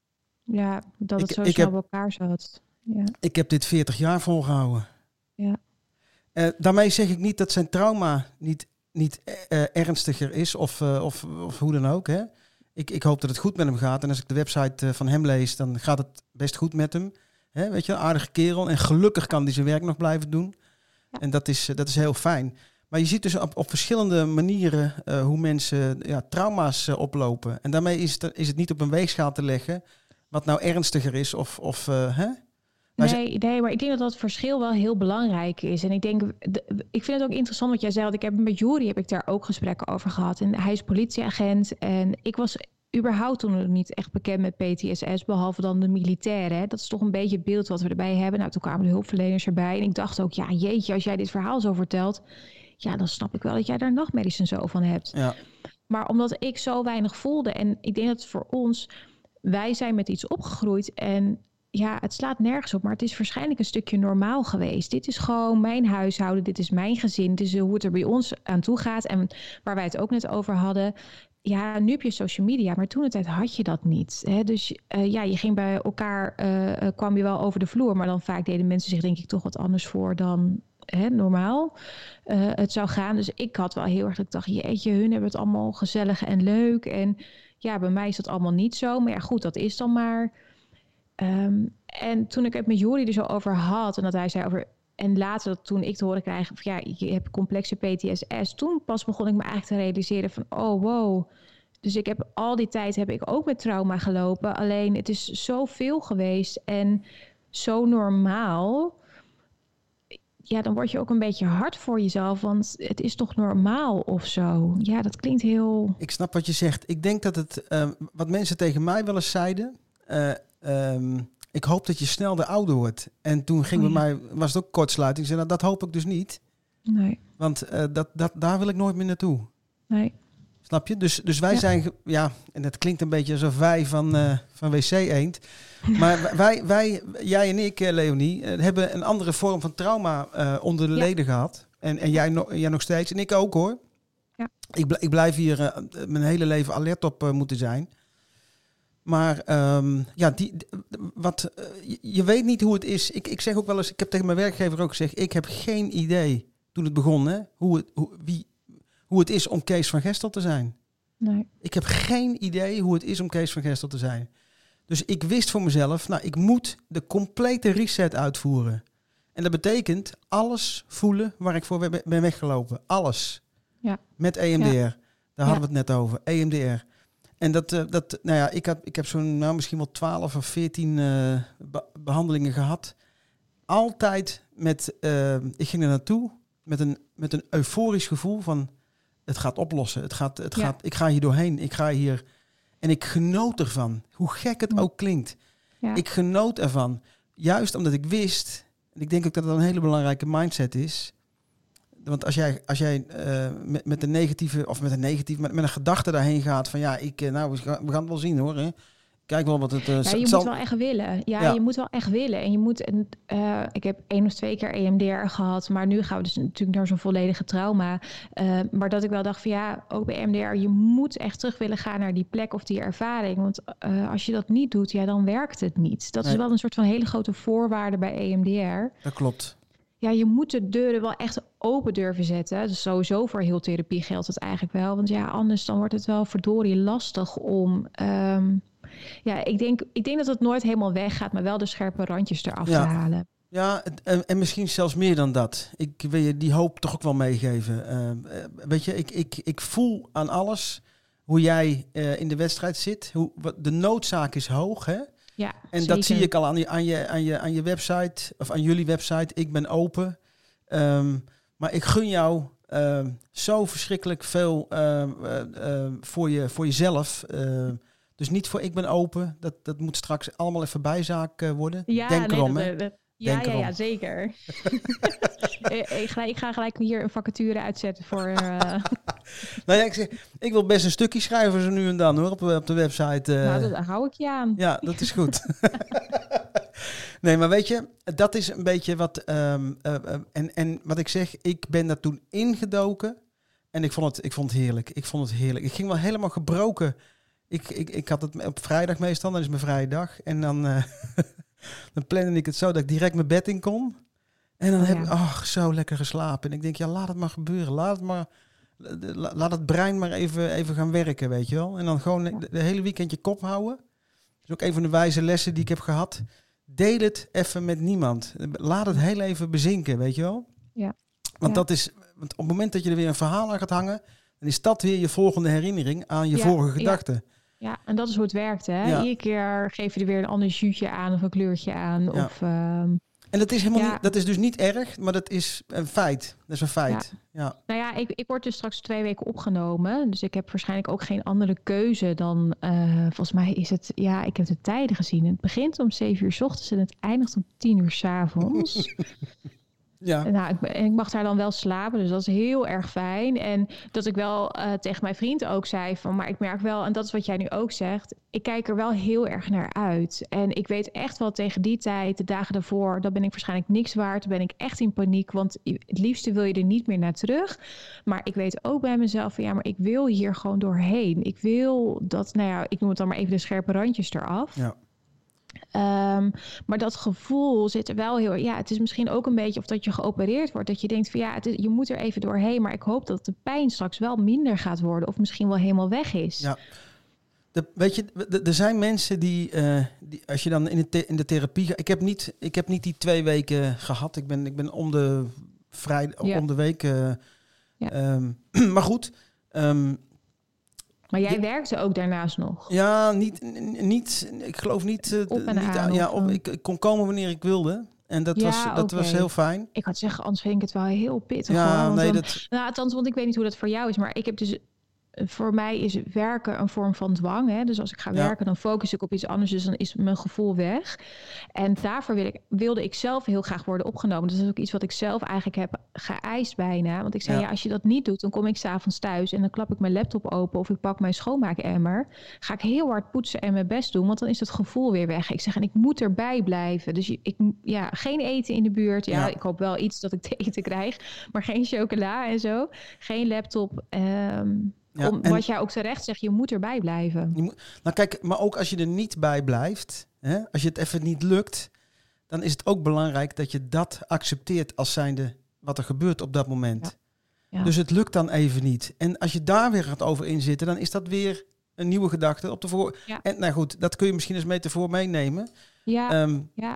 Ja, dat het
ik,
zo
ik
snel
heb,
bij elkaar zat. Ja.
Ik heb dit veertig jaar volgehouden.
Ja.
Uh, daarmee zeg ik niet dat zijn trauma niet, niet uh, ernstiger is of, uh, of, of hoe dan ook. Hè. Ik, ik hoop dat het goed met hem gaat. En als ik de website uh, van hem lees, dan gaat het best goed met hem. Hè, weet je, een aardige kerel. En gelukkig kan hij zijn werk nog blijven doen. Ja. En dat is, uh, dat is heel fijn. Maar je ziet dus op, op verschillende manieren uh, hoe mensen ja, trauma's uh, oplopen. En daarmee is het, is het niet op een weegschaal te leggen wat nou ernstiger is. Of, of, uh, hè?
Nee, nee, maar ik denk dat dat verschil wel heel belangrijk is. En ik denk, de, ik vind het ook interessant wat jij zei. Want ik heb met Juri heb ik daar ook gesprekken over gehad. En hij is politieagent. En ik was überhaupt toen nog niet echt bekend met P T S S, behalve dan de militairen. Hè. Dat is toch een beetje het beeld wat we erbij hebben. Nou, toen kwamen de hulpverleners erbij. En ik dacht ook, ja, jeetje, als jij dit verhaal zo vertelt, ja, dan snap ik wel dat jij daar nachtmerries en zo van hebt.
Ja.
Maar omdat ik zo weinig voelde, en ik denk dat voor ons, wij zijn met iets opgegroeid en ja, het slaat nergens op, maar het is waarschijnlijk een stukje normaal geweest. Dit is gewoon mijn huishouden, dit is mijn gezin, dit is hoe het er bij ons aan toe gaat. En waar wij het ook net over hadden, ja, nu heb je social media, maar toen de tijd had je dat niet. Hè? Dus uh, ja, je ging bij elkaar, uh, kwam je wel over de vloer, maar dan vaak deden mensen zich denk ik toch wat anders voor dan hè, normaal uh, het zou gaan. Dus ik had wel heel erg, ik dacht, jeetje, hun hebben het allemaal gezellig en leuk. En ja, bij mij is dat allemaal niet zo. Maar ja, goed, dat is dan maar. Um, en toen ik het met Juri er zo over had en dat hij zei over, en later toen ik te horen kreeg van ja, je hebt complexe P T S S, toen pas begon ik me eigenlijk te realiseren van oh wow. Dus ik heb al die tijd heb ik ook met trauma gelopen. Alleen het is zoveel geweest en zo normaal. Ja, dan word je ook een beetje hard voor jezelf, want het is toch normaal of zo. Ja, dat klinkt heel...
Ik snap wat je zegt. Ik denk dat het, uh, wat mensen tegen mij wel eens zeiden, Uh, um, ik hoop dat je snel de ouder wordt. En toen ging oh, bij ja. mij, was het ook kortsluiting. Ik zei, nou, dat hoop ik dus niet.
Nee.
Want uh, dat, dat, daar wil ik nooit meer naartoe.
Nee.
Snap je? Dus, dus wij ja. zijn, ja, en dat klinkt een beetje alsof wij van, uh, van W C Eend. Maar wij, wij, jij en ik, Leonie, uh, hebben een andere vorm van trauma uh, onder de ja. leden gehad. En, en jij, no, jij nog steeds. En ik ook hoor.
Ja.
Ik, bl- ik blijf hier uh, mijn hele leven alert op uh, moeten zijn. Maar um, ja, die, wat, uh, je, je weet niet hoe het is. Ik, ik zeg ook wel eens, ik heb tegen mijn werkgever ook gezegd, ik heb geen idee toen het begon, hè, hoe, het, hoe, wie, hoe het is om Kees van Gestel te zijn.
Nee.
Ik heb geen idee hoe het is om Kees van Gestel te zijn. Dus ik wist voor mezelf, nou, ik moet de complete reset uitvoeren. En dat betekent alles voelen waar ik voor ben weggelopen. Alles.
Ja.
Met E M D R.
Ja.
Daar
ja.
hadden we het net over. E M D R. En dat, uh, dat nou ja, ik, had, ik heb zo'n nou, misschien wel twaalf of veertien uh, be- behandelingen gehad. Altijd met, uh, ik ging er naartoe met een, met een euforisch gevoel van, het gaat oplossen. Het gaat, het
ja.
gaat, ik ga hier doorheen. Ik ga hier. En ik genoot ervan. Hoe gek het
ja.
ook klinkt.
Ja.
Ik genoot ervan. Juist omdat ik wist, en ik denk ook dat dat een hele belangrijke mindset is. Want als jij, als jij uh, met, met een negatieve, of met een negatieve, met, met een gedachte daarheen gaat van ja, ik, uh, nou, we gaan, we gaan het wel zien hoor. Hè. Kijk wel wat het. Uh,
ja, je
zal...
moet wel echt willen. Ja,
ja,
je moet wel echt willen. En je moet. Uh, ik heb één of twee keer E M D R gehad, maar nu gaan we dus natuurlijk naar zo'n volledige trauma. Uh, maar dat ik wel dacht van ja, ook bij E M D R, je moet echt terug willen gaan naar die plek of die ervaring. Want uh, als je dat niet doet, ja, dan werkt het niet. Dat nee. is wel een soort van hele grote voorwaarde bij E M D R.
Dat klopt.
Ja, je moet de deuren wel echt open durven zetten. Dus sowieso voor heel therapie geldt het eigenlijk wel. Want ja, anders dan wordt het wel verdorie lastig om... Um, ja, ik denk, ik denk dat het nooit helemaal weggaat, maar wel de scherpe randjes eraf
ja.
te halen.
Ja, en, en misschien zelfs meer dan dat. Ik wil je die hoop toch ook wel meegeven. Uh, weet je, ik, ik, ik voel aan alles hoe jij uh, in de wedstrijd zit. Hoe, de noodzaak is hoog, hè?
Ja,
en
zeker.
Dat zie ik al aan je, aan, je, aan, je, aan je website, of aan jullie website. Ik ben open. Um, maar ik gun jou uh, zo verschrikkelijk veel uh, uh, uh, voor, je, voor jezelf. Uh, dus niet voor ik ben open. Dat, dat moet straks allemaal even bijzaak uh, worden.
Ja,
Denk
nee,
erom,
dat,
hè?
dat, ja,
Denk
ja,
erom.
ja, zeker. ik, ga, ik ga gelijk hier een vacature uitzetten voor... Uh...
nou ja, ik, zeg, ik wil best een stukje schrijven zo nu en dan hoor, op, op de website. Uh...
Nou, daar hou ik je aan.
Ja, dat is goed. Nee, maar weet je, dat is een beetje wat... Um, uh, uh, en, en wat ik zeg, ik ben daar toen ingedoken. En ik vond het, ik vond het heerlijk. Ik vond het heerlijk. Ik ging wel helemaal gebroken. Ik, ik, ik had het op vrijdag meestal, dat is mijn vrije dag. En dan, uh, dan plande ik het zo dat ik direct mijn bed in kon. En dan oh, heb ik, ja. ach, zo lekker geslapen. En ik denk, ja, laat het maar gebeuren. Laat het maar... Laat het brein maar even, even gaan werken, weet je wel. En dan gewoon de, de hele weekend je kop houden. Dat is ook een van de wijze lessen die ik heb gehad. Deel het even met niemand. Laat het heel even bezinken, weet je wel.
Ja.
Want,
ja.
dat is, want op het moment dat je er weer een verhaal aan gaat hangen... dan is dat weer je volgende herinnering aan je
ja,
vorige gedachten.
Ja. ja, en dat is hoe het werkt, hè. Ja. Iedere keer geef je er weer een ander juutje aan of een kleurtje aan. Ja. Of, um...
En dat is, helemaal
ja.
niet, dat is dus niet erg, maar dat is een feit. Dat is een feit. Ja. Ja.
Nou ja, ik, ik word dus straks twee weken opgenomen. Dus ik heb waarschijnlijk ook geen andere keuze dan... Uh, volgens mij is het... Ja, ik heb de tijden gezien. Het begint om zeven uur 's ochtends en het eindigt om tien uur 's avonds. Ja. Nou, ik, en ik mag daar dan wel slapen, dus dat is heel erg fijn. En dat ik wel uh, tegen mijn vriend ook zei van... maar ik merk wel, en dat is wat jij nu ook zegt... ik kijk er wel heel erg naar uit. En ik weet echt wel tegen die tijd, de dagen daarvoor... dan ben ik waarschijnlijk niks waard, dan ben ik echt in paniek... want het liefste wil je er niet meer naar terug. Maar ik weet ook bij mezelf van... ja, maar ik wil hier gewoon doorheen. Ik wil dat, nou ja, ik noem het dan maar even de scherpe randjes eraf...
Ja.
Um, maar dat gevoel zit er wel heel... Ja, het is misschien ook een beetje of dat je geopereerd wordt. Dat je denkt van ja, het is, je moet er even doorheen. Maar ik hoop dat de pijn straks wel minder gaat worden. Of misschien wel helemaal weg is.
Ja. De, weet je, er zijn mensen die, uh, die... Als je dan in de, te, in de therapie gaat... Ik heb niet, ik heb niet die twee weken gehad. Ik ben, ik ben om de, vrij, ja. om de week... Uh, ja. um, maar goed... Um,
Maar jij
ja.
werkte ook daarnaast nog?
Ja, niet, niet ik geloof niet... Uh,
op en
niet
aan.
Ja, op, ik, ik kon komen wanneer ik wilde. En dat,
ja,
was, dat
okay.
was heel fijn.
Ik had zeggen, anders vind ik het wel heel pittig.
Ja,
hoor,
nee,
dan,
dat...
Nou, althans, want ik weet niet hoe dat voor jou is. Maar ik heb dus voor mij is werken een vorm van dwang. Hè? Dus als ik ga
Ja.
werken, dan focus ik op iets anders. Dus dan is mijn gevoel weg. En daarvoor wil ik, wilde ik zelf heel graag worden opgenomen. Dus dat is ook iets wat ik zelf eigenlijk heb geëist bijna. Want ik zei,
Ja.
ja, als je dat niet doet, dan kom ik 's avonds thuis en dan klap ik mijn laptop open of ik pak mijn schoonmaakemmer. Ga ik heel hard poetsen en mijn best doen, want dan is het gevoel weer weg. Ik zeg, en ik moet erbij blijven. Dus ik, ja, geen eten in de buurt. Ja,
Ja.
ik hoop wel iets dat ik te eten krijg, maar geen chocola en zo. Geen laptop. Um,
Ja,
Om,
en-
wat jij ook terecht zegt, je moet erbij blijven.
Je moet, nou kijk, maar ook als je er niet bij blijft, hè, als je het even niet lukt, dan is het ook belangrijk dat je dat accepteert als zijnde wat er gebeurt op dat moment.
Ja. Ja.
Dus het lukt dan even niet. En als je daar weer gaat over inzitten, dan is dat weer een nieuwe gedachte op de voor.
Ja.
En nou goed, dat kun je misschien als metafoor meenemen.
Ja,
Ehm,
ja.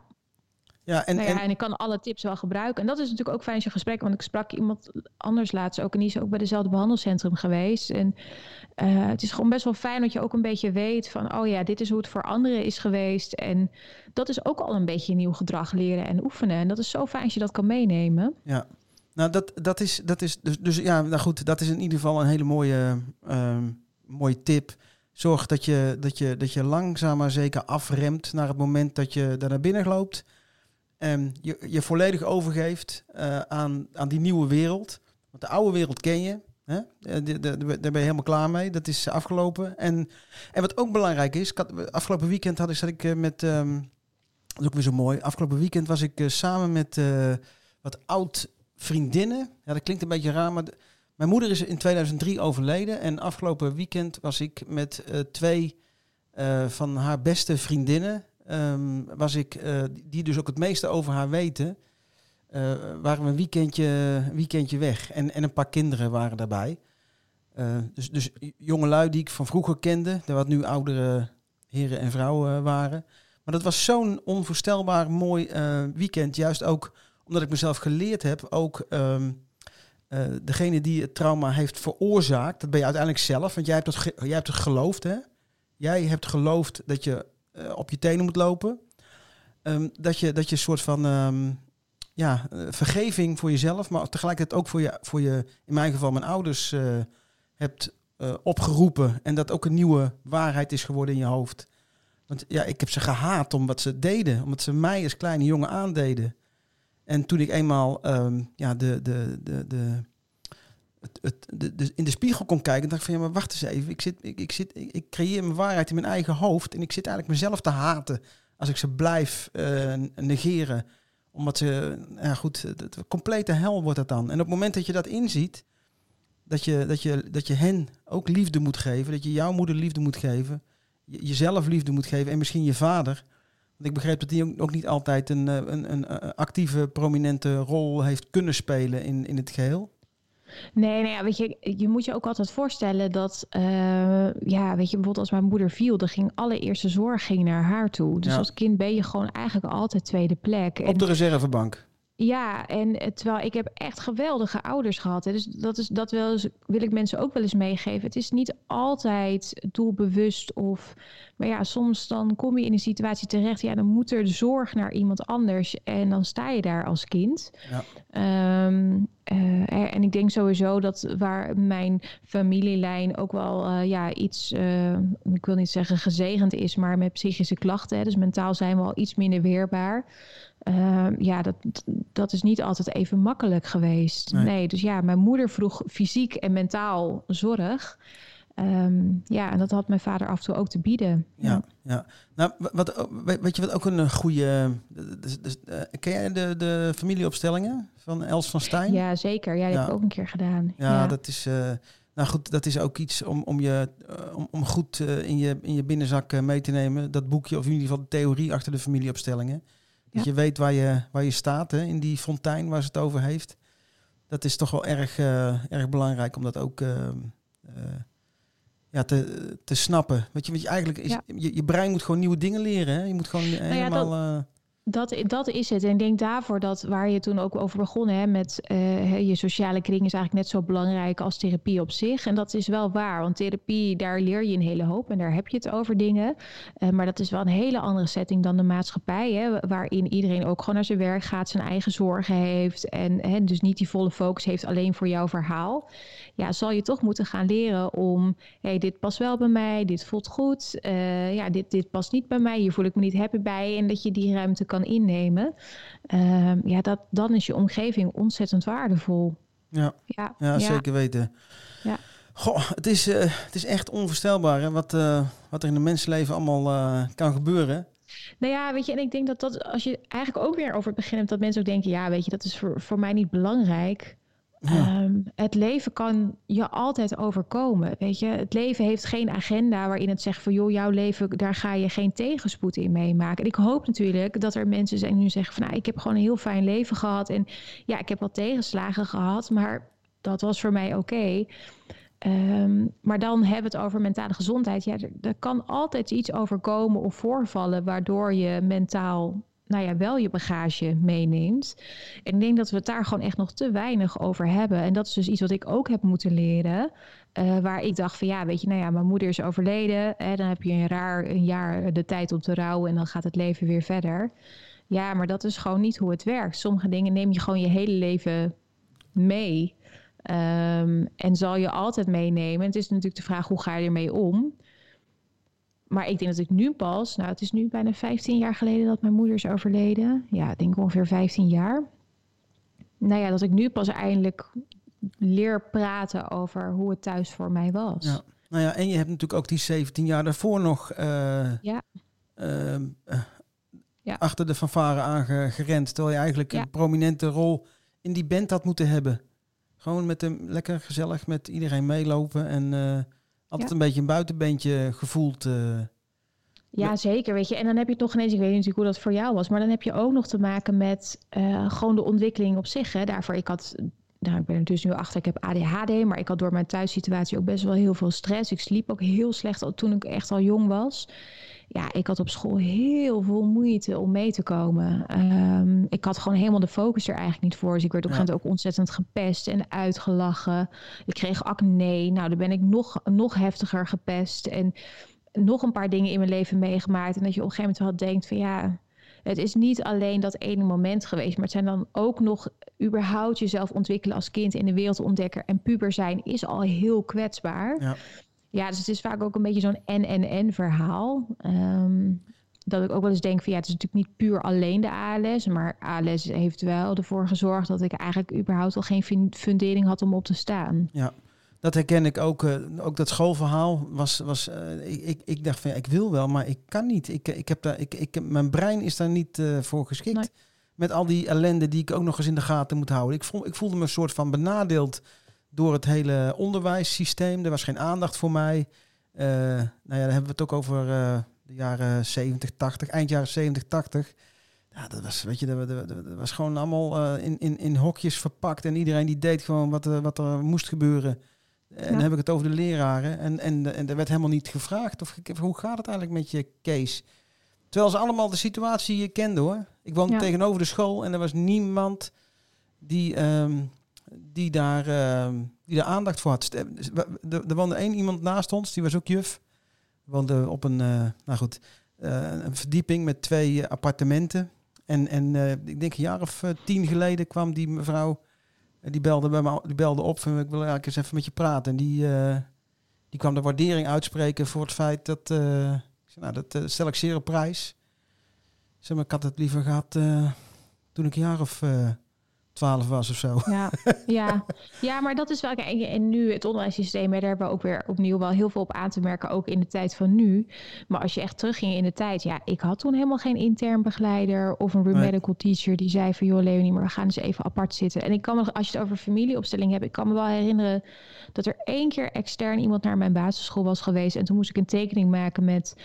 ja, en,
Nou ja,
en
en ik kan alle tips wel gebruiken. En dat is natuurlijk ook fijn als je gesprek. Want ik sprak iemand anders laatst ook. En die is ook bij dezelfde behandelcentrum geweest. En uh, het is gewoon best wel fijn dat je ook een beetje weet van, oh ja, dit is hoe het voor anderen is geweest. En dat is ook al een beetje nieuw gedrag leren en oefenen. En dat is zo fijn als je dat kan meenemen.
ja, nou dat, dat is, dat is dus, dus ja, nou goed, dat is in ieder geval een hele mooie, ehm, mooie tip. Zorg dat je, dat, je, dat je langzaam maar zeker afremt naar het moment dat je daar naar binnen loopt. En je, je volledig overgeeft uh, aan, aan die nieuwe wereld. Want de oude wereld ken je. Hè? De, de, de, daar ben je helemaal klaar mee. Dat is afgelopen. En, en wat ook belangrijk is, ik had, afgelopen weekend had ik, zat ik uh, met, um, dat is ook weer zo mooi. Afgelopen weekend was ik uh, samen met uh, wat oud vriendinnen. Ja, dat klinkt een beetje raar, maar de, mijn moeder is in tweeduizend drie overleden. En afgelopen weekend was ik met uh, twee uh, van haar beste vriendinnen. Um, was ik, uh, die dus ook het meeste over haar weten, uh, waren we een weekendje, weekendje weg. En, en een paar kinderen waren daarbij. Uh, dus, dus jongelui die ik van vroeger kende, wat nu oudere heren en vrouwen uh, waren. Maar dat was zo'n onvoorstelbaar mooi uh, weekend. Juist ook omdat ik mezelf geleerd heb, ook um, uh, degene die het trauma heeft veroorzaakt, dat ben je uiteindelijk zelf. Want jij hebt het, ge- jij hebt het geloofd, hè? Jij hebt geloofd dat je Uh, op je tenen moet lopen. Um, dat, je, dat je een soort van um, ja, uh, vergeving voor jezelf, maar tegelijkertijd ook voor je, voor je in mijn geval mijn ouders, uh, hebt uh, opgeroepen. En dat ook een nieuwe waarheid is geworden in je hoofd. Want ja, ik heb ze gehaat om wat ze deden. Omdat ze mij als kleine jongen aandeden. En toen ik eenmaal um, ja, de, de, de, de, het, het, de, de, in de spiegel kon kijken, dacht ik van ja, maar wacht eens even. Ik, zit, ik, ik, zit, ik, ik creëer mijn waarheid in mijn eigen hoofd. En ik zit eigenlijk mezelf te haten als ik ze blijf uh, negeren. Omdat ze, ja goed, het, het, complete hel wordt het dan. En op het moment dat je dat inziet, dat je, dat je, dat je hen ook liefde moet geven, dat je jouw moeder liefde moet geven, je, jezelf liefde moet geven en misschien je vader. Want ik begreep dat die ook, ook niet altijd een, een, een, een actieve, prominente rol heeft kunnen spelen in, in het geheel.
Nee, nee, ja, weet je, je moet je ook altijd voorstellen dat, uh, ja, weet je, bijvoorbeeld als mijn moeder viel, dan ging allereerste zorg ging naar haar toe. Dus
ja.
als kind ben je gewoon eigenlijk altijd tweede plek.
Op
en,
de reservebank.
Ja, en terwijl ik heb echt geweldige ouders gehad. Hè, dus dat, is, dat wel eens, wil ik mensen ook wel eens meegeven. Het is niet altijd doelbewust of... Maar ja, soms dan kom je in een situatie terecht. Ja, dan moet er zorg naar iemand anders. En dan sta je daar als kind. Ja. Um, uh, en ik denk sowieso dat waar mijn familielijn ook wel uh, ja, iets... Uh, ik wil niet zeggen gezegend is, maar met psychische klachten. Hè, dus mentaal zijn we al iets minder weerbaar. Uh, ja, dat, dat is niet altijd even makkelijk geweest. Nee. nee, dus ja, mijn moeder vroeg fysiek en mentaal zorg. Um, ja, en dat had mijn vader af en toe ook te bieden.
Ja, ja. ja. Nou, wat, weet je wat ook een goede... Dus, dus, uh, ken jij de, de familieopstellingen van Els van Stein?
Ja, zeker. Ja, die ja. heb ik ook een keer gedaan.
Ja,
ja.
dat is... Uh, nou goed, dat is ook iets om, om, je, uh, om, om goed uh, in, je, in je binnenzak uh, mee te nemen. Dat boekje, of in ieder geval de theorie achter de familieopstellingen. Dat ja. je weet waar je, waar je staat, hè, in die fontein waar ze het over heeft. Dat is toch wel erg, uh, erg belangrijk om dat ook uh, uh, ja, te, te snappen. Weet je, want je eigenlijk is, ja. je, je brein moet gewoon nieuwe dingen leren. Hè? Je moet gewoon nou helemaal...
Ja, dat...
uh,
Dat, dat is het. En ik denk daarvoor dat waar je toen ook over begon, hè, met uh, je sociale kring is eigenlijk net zo belangrijk als therapie op zich. En dat is wel waar, want therapie, daar leer je een hele hoop en daar heb je het over dingen. Uh, maar dat is wel een hele andere setting dan de maatschappij, hè, waarin iedereen ook gewoon naar zijn werk gaat, zijn eigen zorgen heeft en hè, dus niet die volle focus heeft alleen voor jouw verhaal. Ja, zal je toch moeten gaan leren om, hey, dit past wel bij mij, dit voelt goed, uh, ja, dit, dit past niet bij mij, hier voel ik me niet happy bij en dat je die ruimte kan kan innemen, uh, ja, dat, dan is je omgeving ontzettend waardevol.
Ja, ja, ja, ja. Zeker weten. Ja. Goh, het is, uh, het is echt onvoorstelbaar hè, wat, uh, wat er in het mensenleven allemaal uh, kan gebeuren.
Nou ja, weet je, en ik denk dat dat als je eigenlijk ook weer over het begin hebt, dat mensen ook denken, ja, weet je, dat is voor, voor mij niet belangrijk. Ja. Um, het leven kan je altijd overkomen, weet je. Het leven heeft geen agenda waarin het zegt van, joh, jouw leven, daar ga je geen tegenspoed in meemaken. En ik hoop natuurlijk dat er mensen zijn die nu zeggen van, nou, ik heb gewoon een heel fijn leven gehad. En ja, ik heb wat tegenslagen gehad, maar dat was voor mij oké. Okay. Um, maar dan hebben we het over mentale gezondheid. Ja, er, er kan altijd iets overkomen of voorvallen waardoor je mentaal, nou ja, wel je bagage meeneemt. En ik denk dat we het daar gewoon echt nog te weinig over hebben. En dat is dus iets wat ik ook heb moeten leren. Uh, waar ik dacht van, ja, weet je, nou ja, mijn moeder is overleden. Hè, dan heb je een raar een jaar de tijd om te rouwen en dan gaat het leven weer verder. Ja, maar dat is gewoon niet hoe het werkt. Sommige dingen neem je gewoon je hele leven mee. Um, en zal je altijd meenemen. Het is natuurlijk de vraag, hoe ga je ermee om? Maar ik denk dat ik nu pas, nou het is nu bijna vijftien jaar geleden dat mijn moeder is overleden. Ja, ik denk ongeveer vijftien jaar. Nou ja, dat ik nu pas eindelijk leer praten over hoe het thuis voor mij was.
Ja. Nou ja, en je hebt natuurlijk ook die zeventien jaar daarvoor nog uh, ja. Uh, uh, ja. achter de fanfare aangerend. Terwijl je eigenlijk ja. een prominente rol in die band had moeten hebben. Gewoon met hem lekker gezellig met iedereen meelopen en uh, altijd ja. een beetje een buitenbeentje gevoeld. Uh,
ja, zeker, weet je. En dan heb je toch ineens, ik weet niet natuurlijk hoe dat voor jou was, maar dan heb je ook nog te maken met uh, gewoon de ontwikkeling op zich. Hè. Daarvoor, ik had, nou, ik ben er dus nu achter, ik heb A D H D, maar ik had door mijn thuissituatie ook best wel heel veel stress. Ik sliep ook heel slecht toen ik echt al jong was. Ja, ik had op school heel veel moeite om mee te komen. Um, ik had gewoon helemaal de focus er eigenlijk niet voor. Dus ik werd op een gegeven moment ook ontzettend gepest en uitgelachen. Ik kreeg acne. Nou, dan ben ik nog, nog heftiger gepest. En nog een paar dingen in mijn leven meegemaakt. En dat je op een gegeven moment wel denkt van ja, het is niet alleen dat ene moment geweest. Maar het zijn dan ook nog überhaupt jezelf ontwikkelen als kind in de wereld ontdekken. En puber zijn is al heel kwetsbaar. Ja. Ja, dus het is vaak ook een beetje zo'n en-en-en verhaal. Um, dat ik ook wel eens denk van ja, het is natuurlijk niet puur alleen de A L S. Maar A L S heeft wel ervoor gezorgd dat ik eigenlijk überhaupt al geen fundering had om op te staan.
Ja, dat herken ik ook. Uh, ook dat schoolverhaal was... was uh, ik, ik, ik dacht van ja, ik wil wel, maar ik kan niet. Ik, ik heb daar, ik, ik, mijn brein is daar niet uh, voor geschikt. Nee. Met al die ellende die ik ook nog eens in de gaten moet houden. Ik, voel, ik voelde me een soort van benadeeld door het hele onderwijssysteem. Er was geen aandacht voor mij. Uh, nou ja, dan hebben we het ook over uh, de jaren zeventig, tachtig, eind jaren zeventig, tachtig. Ja, dat was, weet je, dat, dat, dat was gewoon allemaal uh, in, in, in hokjes verpakt. En iedereen die deed gewoon wat, uh, wat er moest gebeuren. En ja. Dan heb ik het over de leraren. En, en, en er werd helemaal niet gevraagd. Of, hoe gaat het eigenlijk met je Kees? Terwijl ze allemaal de situatie kenden hoor. Ik woonde ja. tegenover de school en er was niemand die... Um, Die daar, uh, die daar aandacht voor had. Er, er woonde één iemand naast ons, die was ook juf. Woonde op een, uh, nou goed, uh, een verdieping met twee uh, appartementen. En, en uh, ik denk een jaar of uh, tien geleden kwam die mevrouw, uh, die, belde bij me, die belde op van ik wil eigenlijk eens even met je praten. En die, uh, die kwam de waardering uitspreken voor het feit dat, uh, nou, dat uh, stel ik zeer op prijs. Zeg maar, ik had het liever gehad uh, toen ik een jaar of... Uh, twaalf was of zo.
Ja, ja. ja, maar dat is wel... En nu het onderwijssysteem, daar hebben we ook weer opnieuw wel heel veel op aan te merken, ook in de tijd van nu. Maar als je echt terugging in de tijd, ja, ik had toen helemaal geen intern begeleider of een remedical nee. teacher die zei van, joh Leonie, maar we gaan eens even apart zitten. En ik kan me, als je het over familieopstelling hebt, ik kan me wel herinneren dat er één keer extern iemand naar mijn basisschool was geweest en toen moest ik een tekening maken met...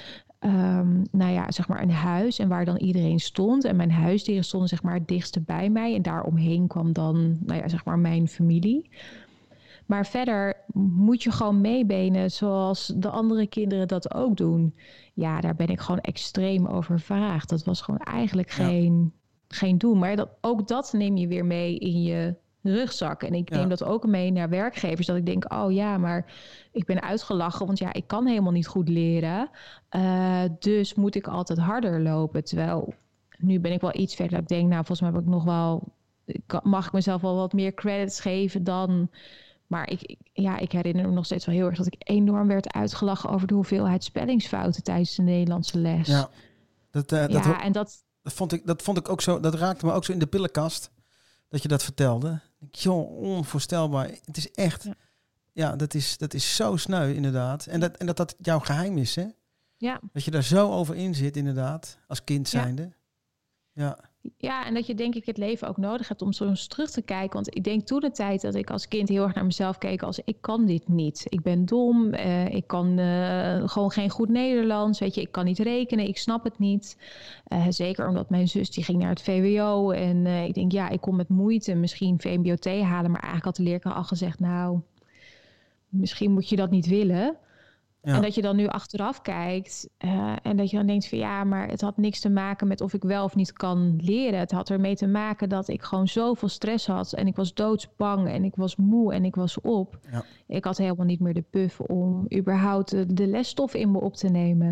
Um, nou ja, zeg maar een huis en waar dan iedereen stond. En mijn huisdieren stonden zeg maar het dichtste bij mij. En daaromheen kwam dan, nou ja, zeg maar mijn familie. Maar verder moet je gewoon meebenen zoals de andere kinderen dat ook doen. Ja, daar ben ik gewoon extreem over verraagd. Dat was gewoon eigenlijk
Ja.
geen, geen doel. Maar dat, ook dat neem je weer mee in je rugzak. En ik
Ja.
neem dat ook mee naar werkgevers. Dat ik denk, oh ja, maar ik ben uitgelachen. Want ja, ik kan helemaal niet goed leren. Uh, dus moet ik altijd harder lopen. Terwijl, nu ben ik wel iets verder. Dat ik denk, nou, volgens mij heb ik nog wel... mag ik mezelf wel wat meer credits geven dan... Maar ik, ik, ja, ik herinner me nog steeds wel heel erg... dat ik enorm werd uitgelachen over de hoeveelheid spellingsfouten tijdens de Nederlandse les.
Ja, dat, uh, dat,
ja en dat...
dat, vond ik, dat vond ik ook zo... Dat raakte me ook zo in de pillenkast. Dat je dat vertelde. Joh, onvoorstelbaar. Het is echt... Ja, ja dat, is, dat is zo sneu, inderdaad. En dat, en dat dat jouw geheim is, hè?
Ja.
Dat je daar zo over in zit, inderdaad. Als kind zijnde. Ja. Ja.
Ja, en dat je denk ik het leven ook nodig hebt om soms terug te kijken. Want ik denk toen de tijd dat ik als kind heel erg naar mezelf keek als ik kan dit niet. Ik ben dom, uh, ik kan uh, gewoon geen goed Nederlands, weet je, ik kan niet rekenen, ik snap het niet. Uh, zeker omdat mijn zus die ging naar het V W O en uh, ik denk ja, ik kon met moeite misschien V M B O T halen, maar eigenlijk had de leerkracht al gezegd, nou, misschien moet je dat niet willen. Ja. En dat je dan nu achteraf kijkt uh, en dat je dan denkt van ja, maar het had niks te maken met of ik wel of niet kan leren. Het had ermee te maken dat ik gewoon zoveel stress had en ik was doodsbang en ik was moe en ik was op. Ja. Ik had helemaal niet meer de puff om überhaupt de, de lesstof in me op te nemen.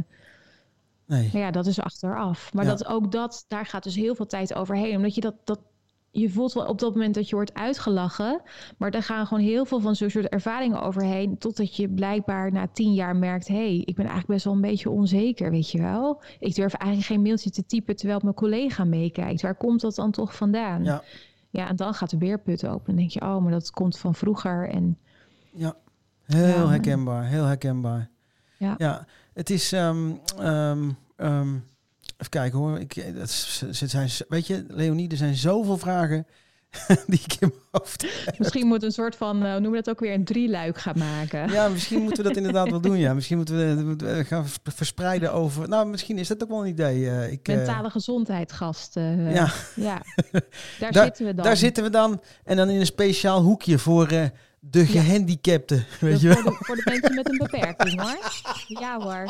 Nee. Maar ja, dat is achteraf. Maar ja. dat ook dat, daar gaat dus heel veel tijd overheen. Omdat je dat, dat je voelt wel op dat moment dat je wordt uitgelachen. Maar daar gaan gewoon heel veel van zo'n soort ervaringen overheen. Totdat je blijkbaar na tien jaar merkt... hé, hey, ik ben eigenlijk best wel een beetje onzeker, weet je wel. Ik durf eigenlijk geen mailtje te typen terwijl mijn collega meekijkt. Waar komt dat dan toch vandaan? Ja, ja en dan gaat de beerput open. Dan denk je, oh, maar dat komt van vroeger. En,
ja, heel ja, herkenbaar. Heel herkenbaar. Ja, ja het is... Um, um, um, Even kijken hoor. Ik, dat zijn, weet je, Leonie, er zijn zoveel vragen die ik in mijn hoofd heb.
Misschien moet een soort van, uh, noemen we dat ook weer, een drieluik gaan maken.
Ja, misschien moeten we dat inderdaad wel doen, ja. Misschien moeten we, moeten we gaan verspreiden over... Nou, misschien is dat ook wel een idee. Uh, ik,
Mentale uh, gezondheid, gast. Uh,
ja.
ja. Daar,
daar
zitten we dan.
Daar zitten we dan. En dan in een speciaal hoekje voor uh, de gehandicapten. Ja. Weet je
voor, de, voor de mensen met een beperking, hoor. Ja, hoor.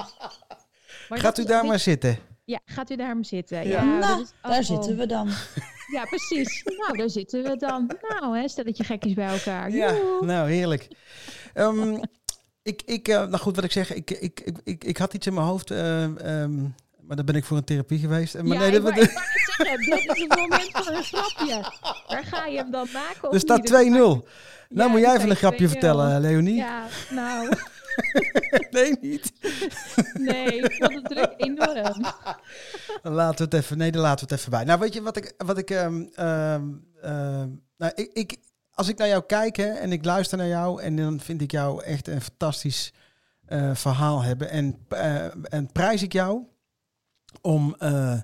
Maar Gaat u daar maar zitten.
Ja, gaat u daar maar zitten.
Ja,
ja
nou,
is,
oh, daar zitten we dan.
Ja, precies. Nou, daar zitten we dan. Nou, hè, stelletje gekkies bij elkaar.
Ja, Joe. Nou, heerlijk. Um, ik, ik, uh, nou goed, wat ik zeg, ik, ik, ik, ik, ik had iets in mijn hoofd, uh, um, maar dan ben ik voor een therapie geweest. Maar
ja,
nee,
ik
dat,
wou zeggen, dit is het moment voor een grapje. Waar ga je hem dan maken? Of
er staat twee nul. Nou
ja,
moet jij even een grapje vertellen, Leonie.
Ja, nou...
Nee, niet.
Nee, ik vond het druk enorm.
Dan laten we het even, nee, dan laten we het even bij. Nou, weet je wat ik, wat ik, um, um, um, nou, ik, ik, als ik naar jou kijk hè, en ik luister naar jou en dan vind ik jou echt een fantastisch uh, verhaal hebben en, uh, en prijs ik jou om uh,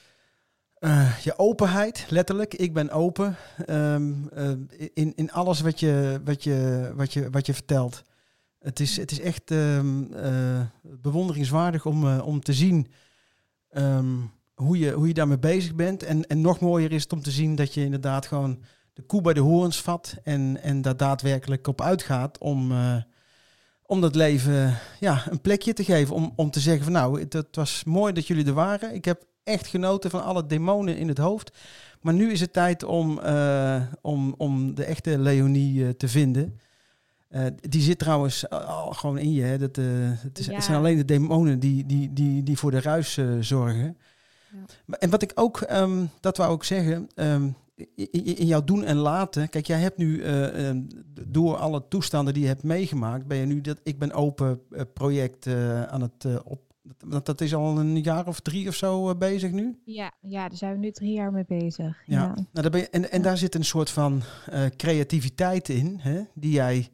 uh, je openheid, letterlijk. Ik ben open um, uh, in, in alles wat je, wat je, wat je, wat je vertelt. Het is, het is echt um, uh, bewonderingswaardig om, uh, om te zien um, hoe, je, hoe je daarmee bezig bent. En, en nog mooier is het om te zien dat je inderdaad gewoon de koe bij de horens vat. En, en daar daadwerkelijk op uitgaat om, uh, om dat leven ja, een plekje te geven. Om, om te zeggen van nou, het, het was mooi dat jullie er waren. Ik heb echt genoten van alle demonen in het hoofd. Maar nu is het tijd om, uh, om, om de echte Leonie uh, te vinden. Uh, die zit trouwens al gewoon in je. Hè. Dat, uh, het, is, ja. het zijn alleen de demonen die, die, die, die voor de ruis uh, zorgen. Ja. En wat ik ook, um, dat wou ik zeggen, um, in, in jouw doen en laten. Kijk, jij hebt nu uh, um, door alle toestanden die je hebt meegemaakt, ben je nu dat Ik Ben Open uh, project uh, aan het uh, op. Dat, dat is al een jaar of drie of zo uh, bezig nu?
Ja, ja, daar zijn we nu drie jaar mee bezig.
Ja. Ja. Nou, daar ben je, en, en
ja.
daar zit een soort van uh, creativiteit in, hè, die jij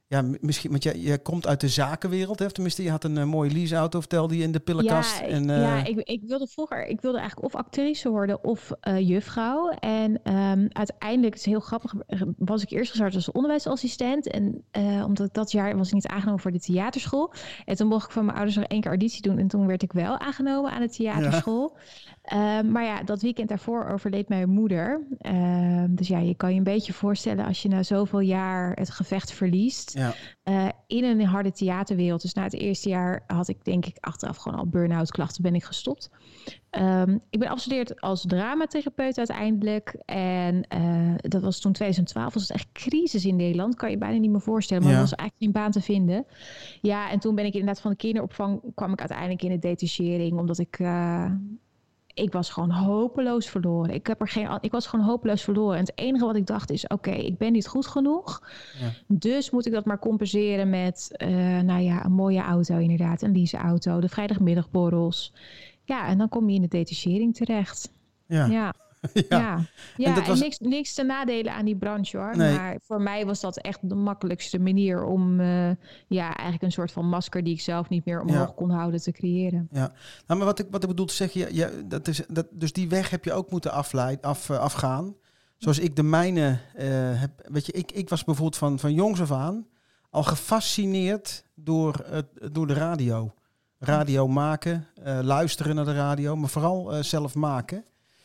ja, misschien, want jij, jij komt uit de zakenwereld, hè? Tenminste, je had een uh, mooie leaseauto, vertelde je in de pillenkast.
Ja,
en, uh...
ja ik, ik wilde vroeger, ik wilde eigenlijk of actrice worden of uh, juffrouw. En um, uiteindelijk, het is heel grappig, was ik eerst gestart als onderwijsassistent. En uh, omdat dat jaar was ik niet aangenomen voor de theaterschool. En toen mocht ik van mijn ouders nog één keer auditie doen. En toen werd ik wel aangenomen aan de theaterschool. Ja. Uh, maar ja, dat weekend daarvoor overleed mijn moeder. Uh, dus ja, je kan je een beetje voorstellen als je na zoveel jaar het gevecht verliest. Ja. Uh, in een harde theaterwereld. Dus na het eerste jaar had ik denk ik achteraf gewoon al burn-out klachten, ben ik gestopt. Um, ik ben afgestudeerd als dramatherapeut uiteindelijk. En uh, dat was toen twintig twaalf. Was het echt crisis in Nederland. Kan je bijna niet meer voorstellen. Maar ja. Er was eigenlijk geen baan te vinden. Ja, en toen ben ik inderdaad van de kinderopvang kwam ik uiteindelijk in de detachering. Omdat ik... Uh, Ik was gewoon hopeloos verloren. Ik, heb er geen, ik was gewoon hopeloos verloren. En het enige wat ik dacht is... oké, okay, ik ben niet goed genoeg. Ja. Dus moet ik dat maar compenseren met... Uh, nou ja, een mooie auto inderdaad. Een leaseauto. De vrijdagmiddagborrels. Ja, en dan kom je in de detachering terecht.
Ja.
Ja. Ja, ja. ja en, dat
was...
en niks, niks te nadelen aan die branche hoor.
Nee.
Maar voor mij was dat echt de makkelijkste manier om uh, ja, eigenlijk een soort van masker die ik zelf niet meer omhoog ja. kon houden te creëren.
Ja, nou, maar wat ik, wat ik bedoel te zeggen, ja, ja, dat is, dat, dus die weg heb je ook moeten afleid, af, uh, afgaan. Zoals ik de mijne uh, heb. Weet je, ik, ik was bijvoorbeeld van, van jongs af aan al gefascineerd door, uh, door de radio. Radio maken, uh, luisteren naar de radio, maar vooral uh, zelf maken.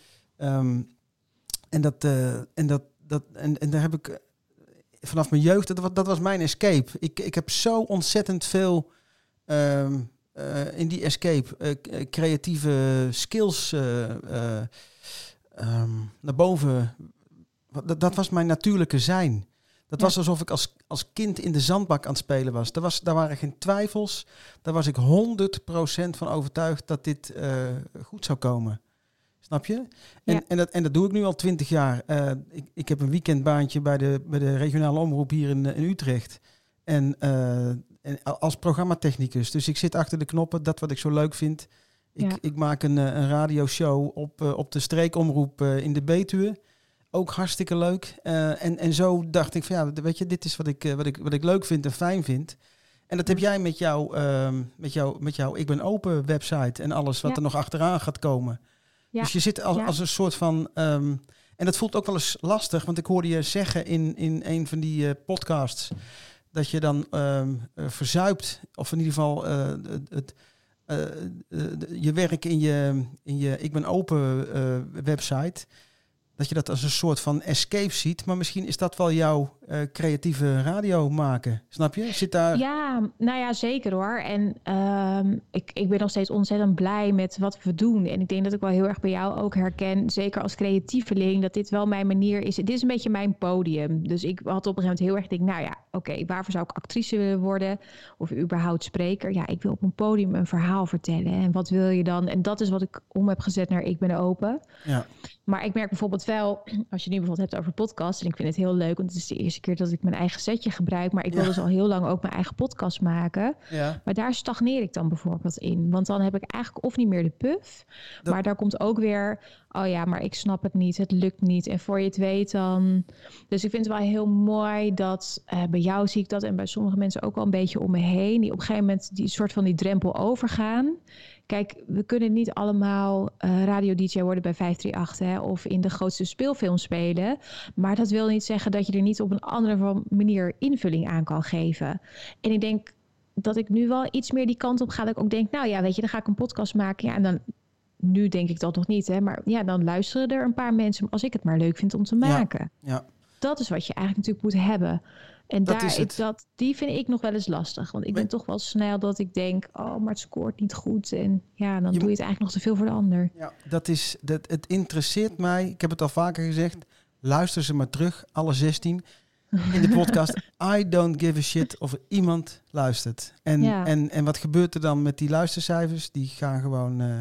Um, en dat, uh, en, dat, dat, en, en daar heb ik uh, vanaf mijn jeugd, dat was, dat was mijn escape. Ik, ik heb zo ontzettend veel um, uh, in die escape uh, creatieve skills uh, uh, um, naar boven. Dat, dat was mijn natuurlijke zijn. Dat ja. was alsof ik als, als kind in de zandbak aan het spelen was. Daar, was. daar waren geen twijfels. Daar was ik honderd procent van overtuigd dat dit uh, goed zou komen. Snap je? En, ja. en, dat, en dat doe ik nu al twintig jaar. Uh, ik, ik heb een weekendbaantje bij de, bij de regionale omroep hier in, in Utrecht. En, uh, en als programmatechnicus. Dus ik zit achter de knoppen, dat wat ik zo leuk vind. Ik, ja. ik maak een, een radioshow op, uh, op de streekomroep uh, in de Betuwe. Ook hartstikke leuk. Uh, en, en zo dacht ik van ja, weet je, dit is wat ik, uh, wat ik, wat ik leuk vind en fijn vind. En dat heb jij met jouw, uh, met jou, met jou Ik Ben Open website en alles wat ja. er nog achteraan gaat komen. Ja. Dus je zit als, ja. als een soort van... Um, en dat voelt ook wel eens lastig, want ik hoorde je zeggen in, in een van die uh, podcasts... dat je dan um, uh, verzuipt, of in ieder geval uh, het, uh, uh, je werk in je, in je Ik Ben Open uh, website... dat je dat als een soort van escape ziet. Maar misschien is dat wel jouw uh, creatieve radio maken. Snap je? Zit daar...
Ja, nou ja, zeker hoor. En um, ik, ik ben nog steeds ontzettend blij met wat we doen. En ik denk dat ik wel heel erg bij jou ook herken, zeker als creatieveling, dat dit wel mijn manier is. Dit is een beetje mijn podium. Dus ik had op een gegeven moment heel erg denk, nou ja, oké, okay, waarvoor zou ik actrice willen worden? Of überhaupt spreker? Ja, ik wil op een podium een verhaal vertellen. En wat wil je dan? En dat is wat ik om heb gezet naar Ik Ben Open. Ja. Maar ik merk bijvoorbeeld wel, als je nu bijvoorbeeld hebt over podcast, en ik vind het heel leuk, want het is de eerste keer dat ik mijn eigen setje gebruik, maar ik wil ja. dus al heel lang ook mijn eigen podcast maken. Ja. Maar daar stagneer ik dan bijvoorbeeld in, want dan heb ik eigenlijk of niet meer de puff, dat... maar daar komt ook weer, oh ja, maar ik snap het niet, het lukt niet. En voor je het weet dan... Dus ik vind het wel heel mooi dat, uh, bij jou zie ik dat en bij sommige mensen ook wel een beetje om me heen, die op een gegeven moment die soort van die drempel overgaan. Kijk, we kunnen niet allemaal uh, radio-D J worden bij vijf drie acht hè, of in de grootste speelfilm spelen. Maar dat wil niet zeggen dat je er niet op een andere manier invulling aan kan geven. En ik denk dat ik nu wel iets meer die kant op ga. Dat ik ook denk, nou ja, weet je, dan ga ik een podcast maken. Ja, en dan, nu denk ik dat nog niet, hè. Maar ja, dan luisteren er een paar mensen als ik het maar leuk vind om te maken. Ja, ja. Dat is wat je eigenlijk natuurlijk moet hebben. En dat daar, is dat, die vind ik nog wel eens lastig. Want ik ben toch wel snel dat ik denk, oh, maar het scoort niet goed. En ja, dan je doe je het eigenlijk nog te veel voor de ander.
Ja, dat is, dat, het interesseert mij. Ik heb het al vaker gezegd. Luister ze maar terug, alle zestien. In de podcast. I don't give a shit of iemand luistert. En, ja. en, en wat gebeurt er dan met die luistercijfers? Die gaan gewoon... Uh,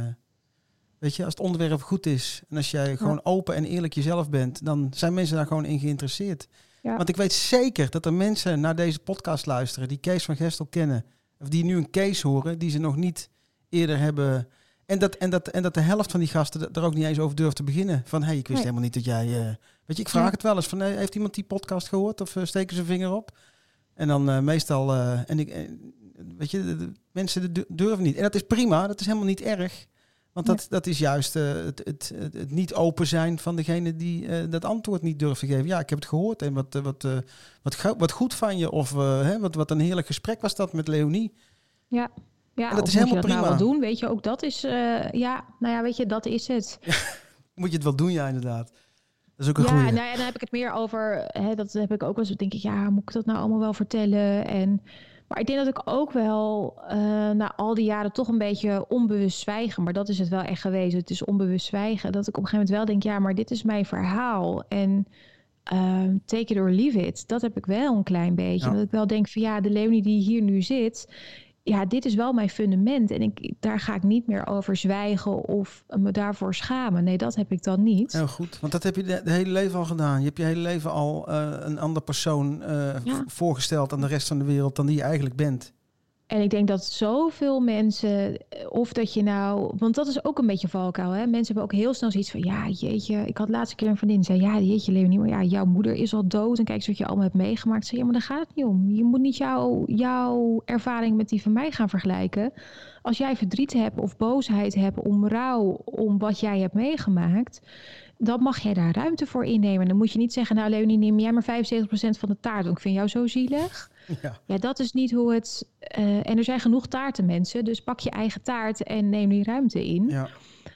weet je, als het onderwerp goed is... en als jij gewoon ja. open en eerlijk jezelf bent... dan zijn mensen daar gewoon in geïnteresseerd. Ja. Want ik weet zeker dat er mensen naar deze podcast luisteren... die Kees van Gestel kennen. Of die nu een Kees horen... die ze nog niet eerder hebben... En dat, en dat, en dat de helft van die gasten er ook niet eens over durft te beginnen. Van, hé, hey, ik wist nee. helemaal niet dat jij... Uh... Weet je, ik vraag nee. het wel eens van... Hey, heeft iemand die podcast gehoord? Of uh, steken ze vinger op? En dan uh, meestal... Uh, en ik, uh, weet je, de, de mensen de, durven niet. En dat is prima, dat is helemaal niet erg. Want dat, ja. dat is juist uh, het, het, het, het niet open zijn van degene die uh, dat antwoord niet durft te geven. Ja, ik heb het gehoord en wat, uh, wat, uh, wat, wat goed van je. Of uh, hè, wat, wat een heerlijk gesprek was dat met Leonie.
Ja, ja
en dat
of
is helemaal
moet je dat
prima.
Nou wel doen, weet je, ook dat is... Uh, ja, nou ja, weet je, dat is het.
Ja, moet je het wel doen, ja, inderdaad. Dat is ook een
ja,
goeie.
Nou ja, dan heb ik het meer over... Hè, dat heb ik ook wel eens, denk ik, ja, moet ik dat nou allemaal wel vertellen? En... Maar ik denk dat ik ook wel uh, na al die jaren toch een beetje onbewust zwijgen. Maar dat is het wel echt geweest. Het is onbewust zwijgen. Dat ik op een gegeven moment wel denk, ja, maar dit is mijn verhaal. En uh, take it or leave it. Dat heb ik wel een klein beetje. Ja. Dat ik wel denk van ja, de Leonie die hier nu zit... Ja, dit is wel mijn fundament. En ik, daar ga ik niet meer over zwijgen of me daarvoor schamen. Nee, dat heb ik dan niet.
Heel goed, want dat heb je de, de hele leven al gedaan. Je hebt je hele leven al uh, een andere persoon uh, ja. voorgesteld aan de rest van de wereld dan die je eigenlijk bent.
En ik denk dat zoveel mensen, of dat je nou... Want dat is ook een beetje valkuil, hè. Mensen hebben ook heel snel zoiets van... Ja, jeetje, ik had laatste keer een vriendin die zei... Ja, jeetje, Leonie, maar ja, jouw moeder is al dood. En kijk eens wat je allemaal hebt meegemaakt. Ik zei, ja, maar daar gaat het niet om. Je moet niet jouw, jouw ervaring met die van mij gaan vergelijken. Als jij verdriet hebt of boosheid hebt om rouw... om wat jij hebt meegemaakt... dan mag jij daar ruimte voor innemen. Dan moet je niet zeggen... Nou, Leonie, neem jij maar vijfenzeventig procent van de taart. Want ik vind jou zo zielig... Ja. ja, dat is niet hoe het... Uh, en er zijn genoeg taarten, mensen. Dus pak je eigen taart en neem die ruimte in. Ja.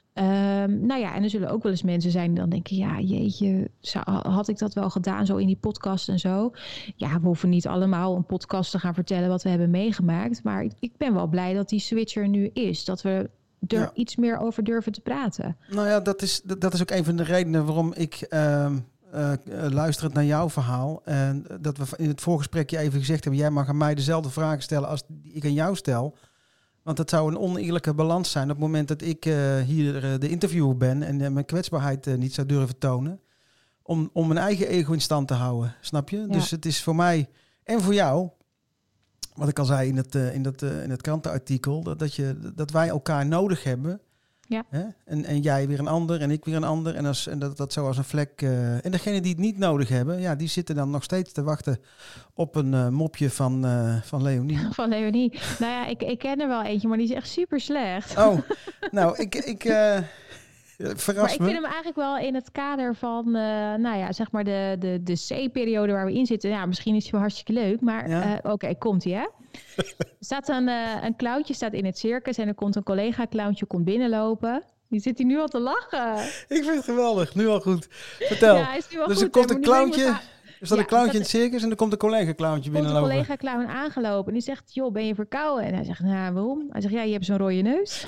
Um, nou ja, en er zullen ook wel eens mensen zijn die dan denken... ja, jeetje, zou, had ik dat wel gedaan zo in die podcast en zo? Ja, we hoeven niet allemaal een podcast te gaan vertellen... wat we hebben meegemaakt. Maar ik, ik ben wel blij dat die switch er nu is. Dat we er ja. iets meer over durven te praten.
Nou ja, dat is, dat is ook een van de redenen waarom ik... Uh... Uh, luisterend naar jouw verhaal. En uh, dat we in het voorgesprekje even gezegd hebben... jij mag aan mij dezelfde vragen stellen als die ik aan jou stel. Want dat zou een oneerlijke balans zijn... op het moment dat ik uh, hier uh, de interviewer ben... en uh, mijn kwetsbaarheid uh, niet zou durven tonen... Om, om mijn eigen ego in stand te houden. Snap je? Ja. Dus het is voor mij en voor jou... wat ik al zei in het, uh, in dat, uh, in het krantenartikel... Dat, dat, je, dat wij elkaar nodig hebben...
Ja.
Hè? En, en jij weer een ander en ik weer een ander. En, als, en dat, dat zo als een vlek. Uh, en degenen die het niet nodig hebben, ja, die zitten dan nog steeds te wachten op een uh, mopje van, uh, van Leonie.
Van Leonie. Nou ja, ik, ik ken er wel eentje, maar die is echt super slecht.
Oh, nou, ik, ik uh, verras
maar ik
me.
vind hem eigenlijk wel in het kader van, uh, nou ja, zeg maar de, de, de C-periode waar we in zitten. Ja, misschien is hij wel hartstikke leuk, maar ja. uh, oké, okay, komt-ie, hè? Er staat een, uh, een clowntje staat in het circus en er komt een collega-clowntje komt binnenlopen. Die zit hier nu al te lachen.
Ik vind het geweldig, nu al goed. Vertel.
Ja, hij is nu al
dus
goed,
er komt
hè,
een clowntje, er staat
ja,
een clowntje
dat...
in het circus en er komt een collega-clowntje binnenlopen.
Er komt een collega-clown aangelopen en die zegt, joh, ben je verkouden? En hij zegt, nou, waarom? Hij zegt, ja, je hebt zo'n rode neus.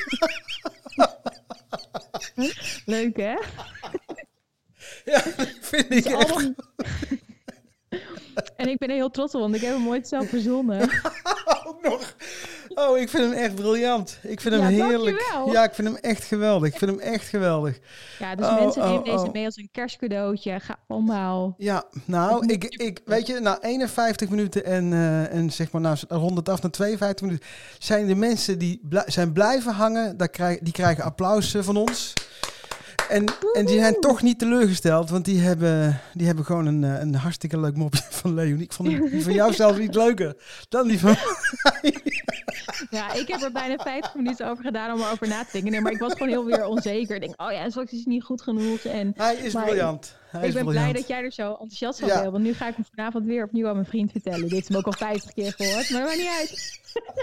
Leuk, hè?
Ja, vind ik echt.
Allemaal... En ik ben er heel trots op, want ik heb hem ooit zelf verzonnen.
Ook nog. Oh, ik vind hem echt briljant. Ik vind hem
ja,
heerlijk.
Dankjewel.
Ja, ik vind hem echt geweldig. Ik vind hem echt geweldig.
Ja, dus
oh,
mensen nemen
oh,
deze
oh.
mee als een kerstcadeautje. Ga allemaal.
Ja, nou, ik, ik, weet je, na eenenvijftig minuten en, uh, en zeg maar, nou, rond het af naar tweeënvijftig minuten, zijn de mensen die bl- zijn blijven hangen, daar krijg, die krijgen applaus van ons. En, en die zijn toch niet teleurgesteld, want die hebben, die hebben gewoon een, een hartstikke leuk mopje van Leonie. Ik vond die van jou zelfs niet leuker dan die van mij.
Ja, ik heb er bijna vijftig minuten over gedaan om erover na te denken. Nee, maar ik was gewoon heel weer onzeker. Ik denk, oh ja, straks is het niet goed genoeg. En,
Hij is briljant. Hij
ik
is
ben
briljant.
blij dat jij er zo enthousiast van
ja.
bent. Want nu ga ik hem vanavond weer opnieuw aan mijn vriend vertellen. Dit is hem ook al vijftig keer gehoord, maar dat maakt niet uit.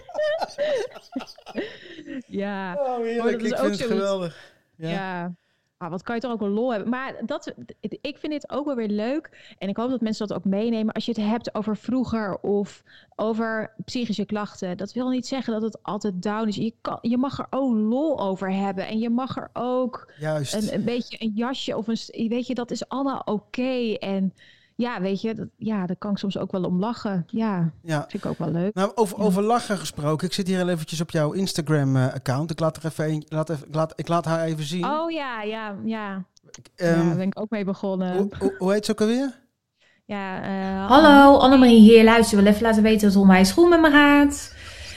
Ja.
Oh, heerlijk.
Dat is
ik
ook
vind het
zoiets.
geweldig. Ja.
ja. Ah, wat kan je toch ook wel lol hebben. Maar dat, ik vind dit ook wel weer leuk. En ik hoop dat mensen dat ook meenemen. Als je het hebt over vroeger of over psychische klachten. Dat wil niet zeggen dat het altijd down is. Je, kan, je mag er ook lol over hebben. En je mag er ook
Juist.
Een, een beetje een jasje of een... Weet je, dat is allemaal oké. Okay. En ja, weet je, dat, ja, daar kan ik soms ook wel om lachen. Ja,
ja.
vind ik ook wel leuk.
Nou, over,
ja.
over lachen gesproken. Ik zit hier al eventjes op jouw Instagram-account. Ik laat er even een, laat even, ik, laat, ik laat haar even zien.
Oh ja, ja, ja.
Um,
ja, daar ben ik ook mee begonnen.
Hoe, hoe, hoe heet ze ook alweer?
Ja, uh,
Hallo, Annemarie hier. Luister, wel even laten weten dat het onwijs goed met me gaat.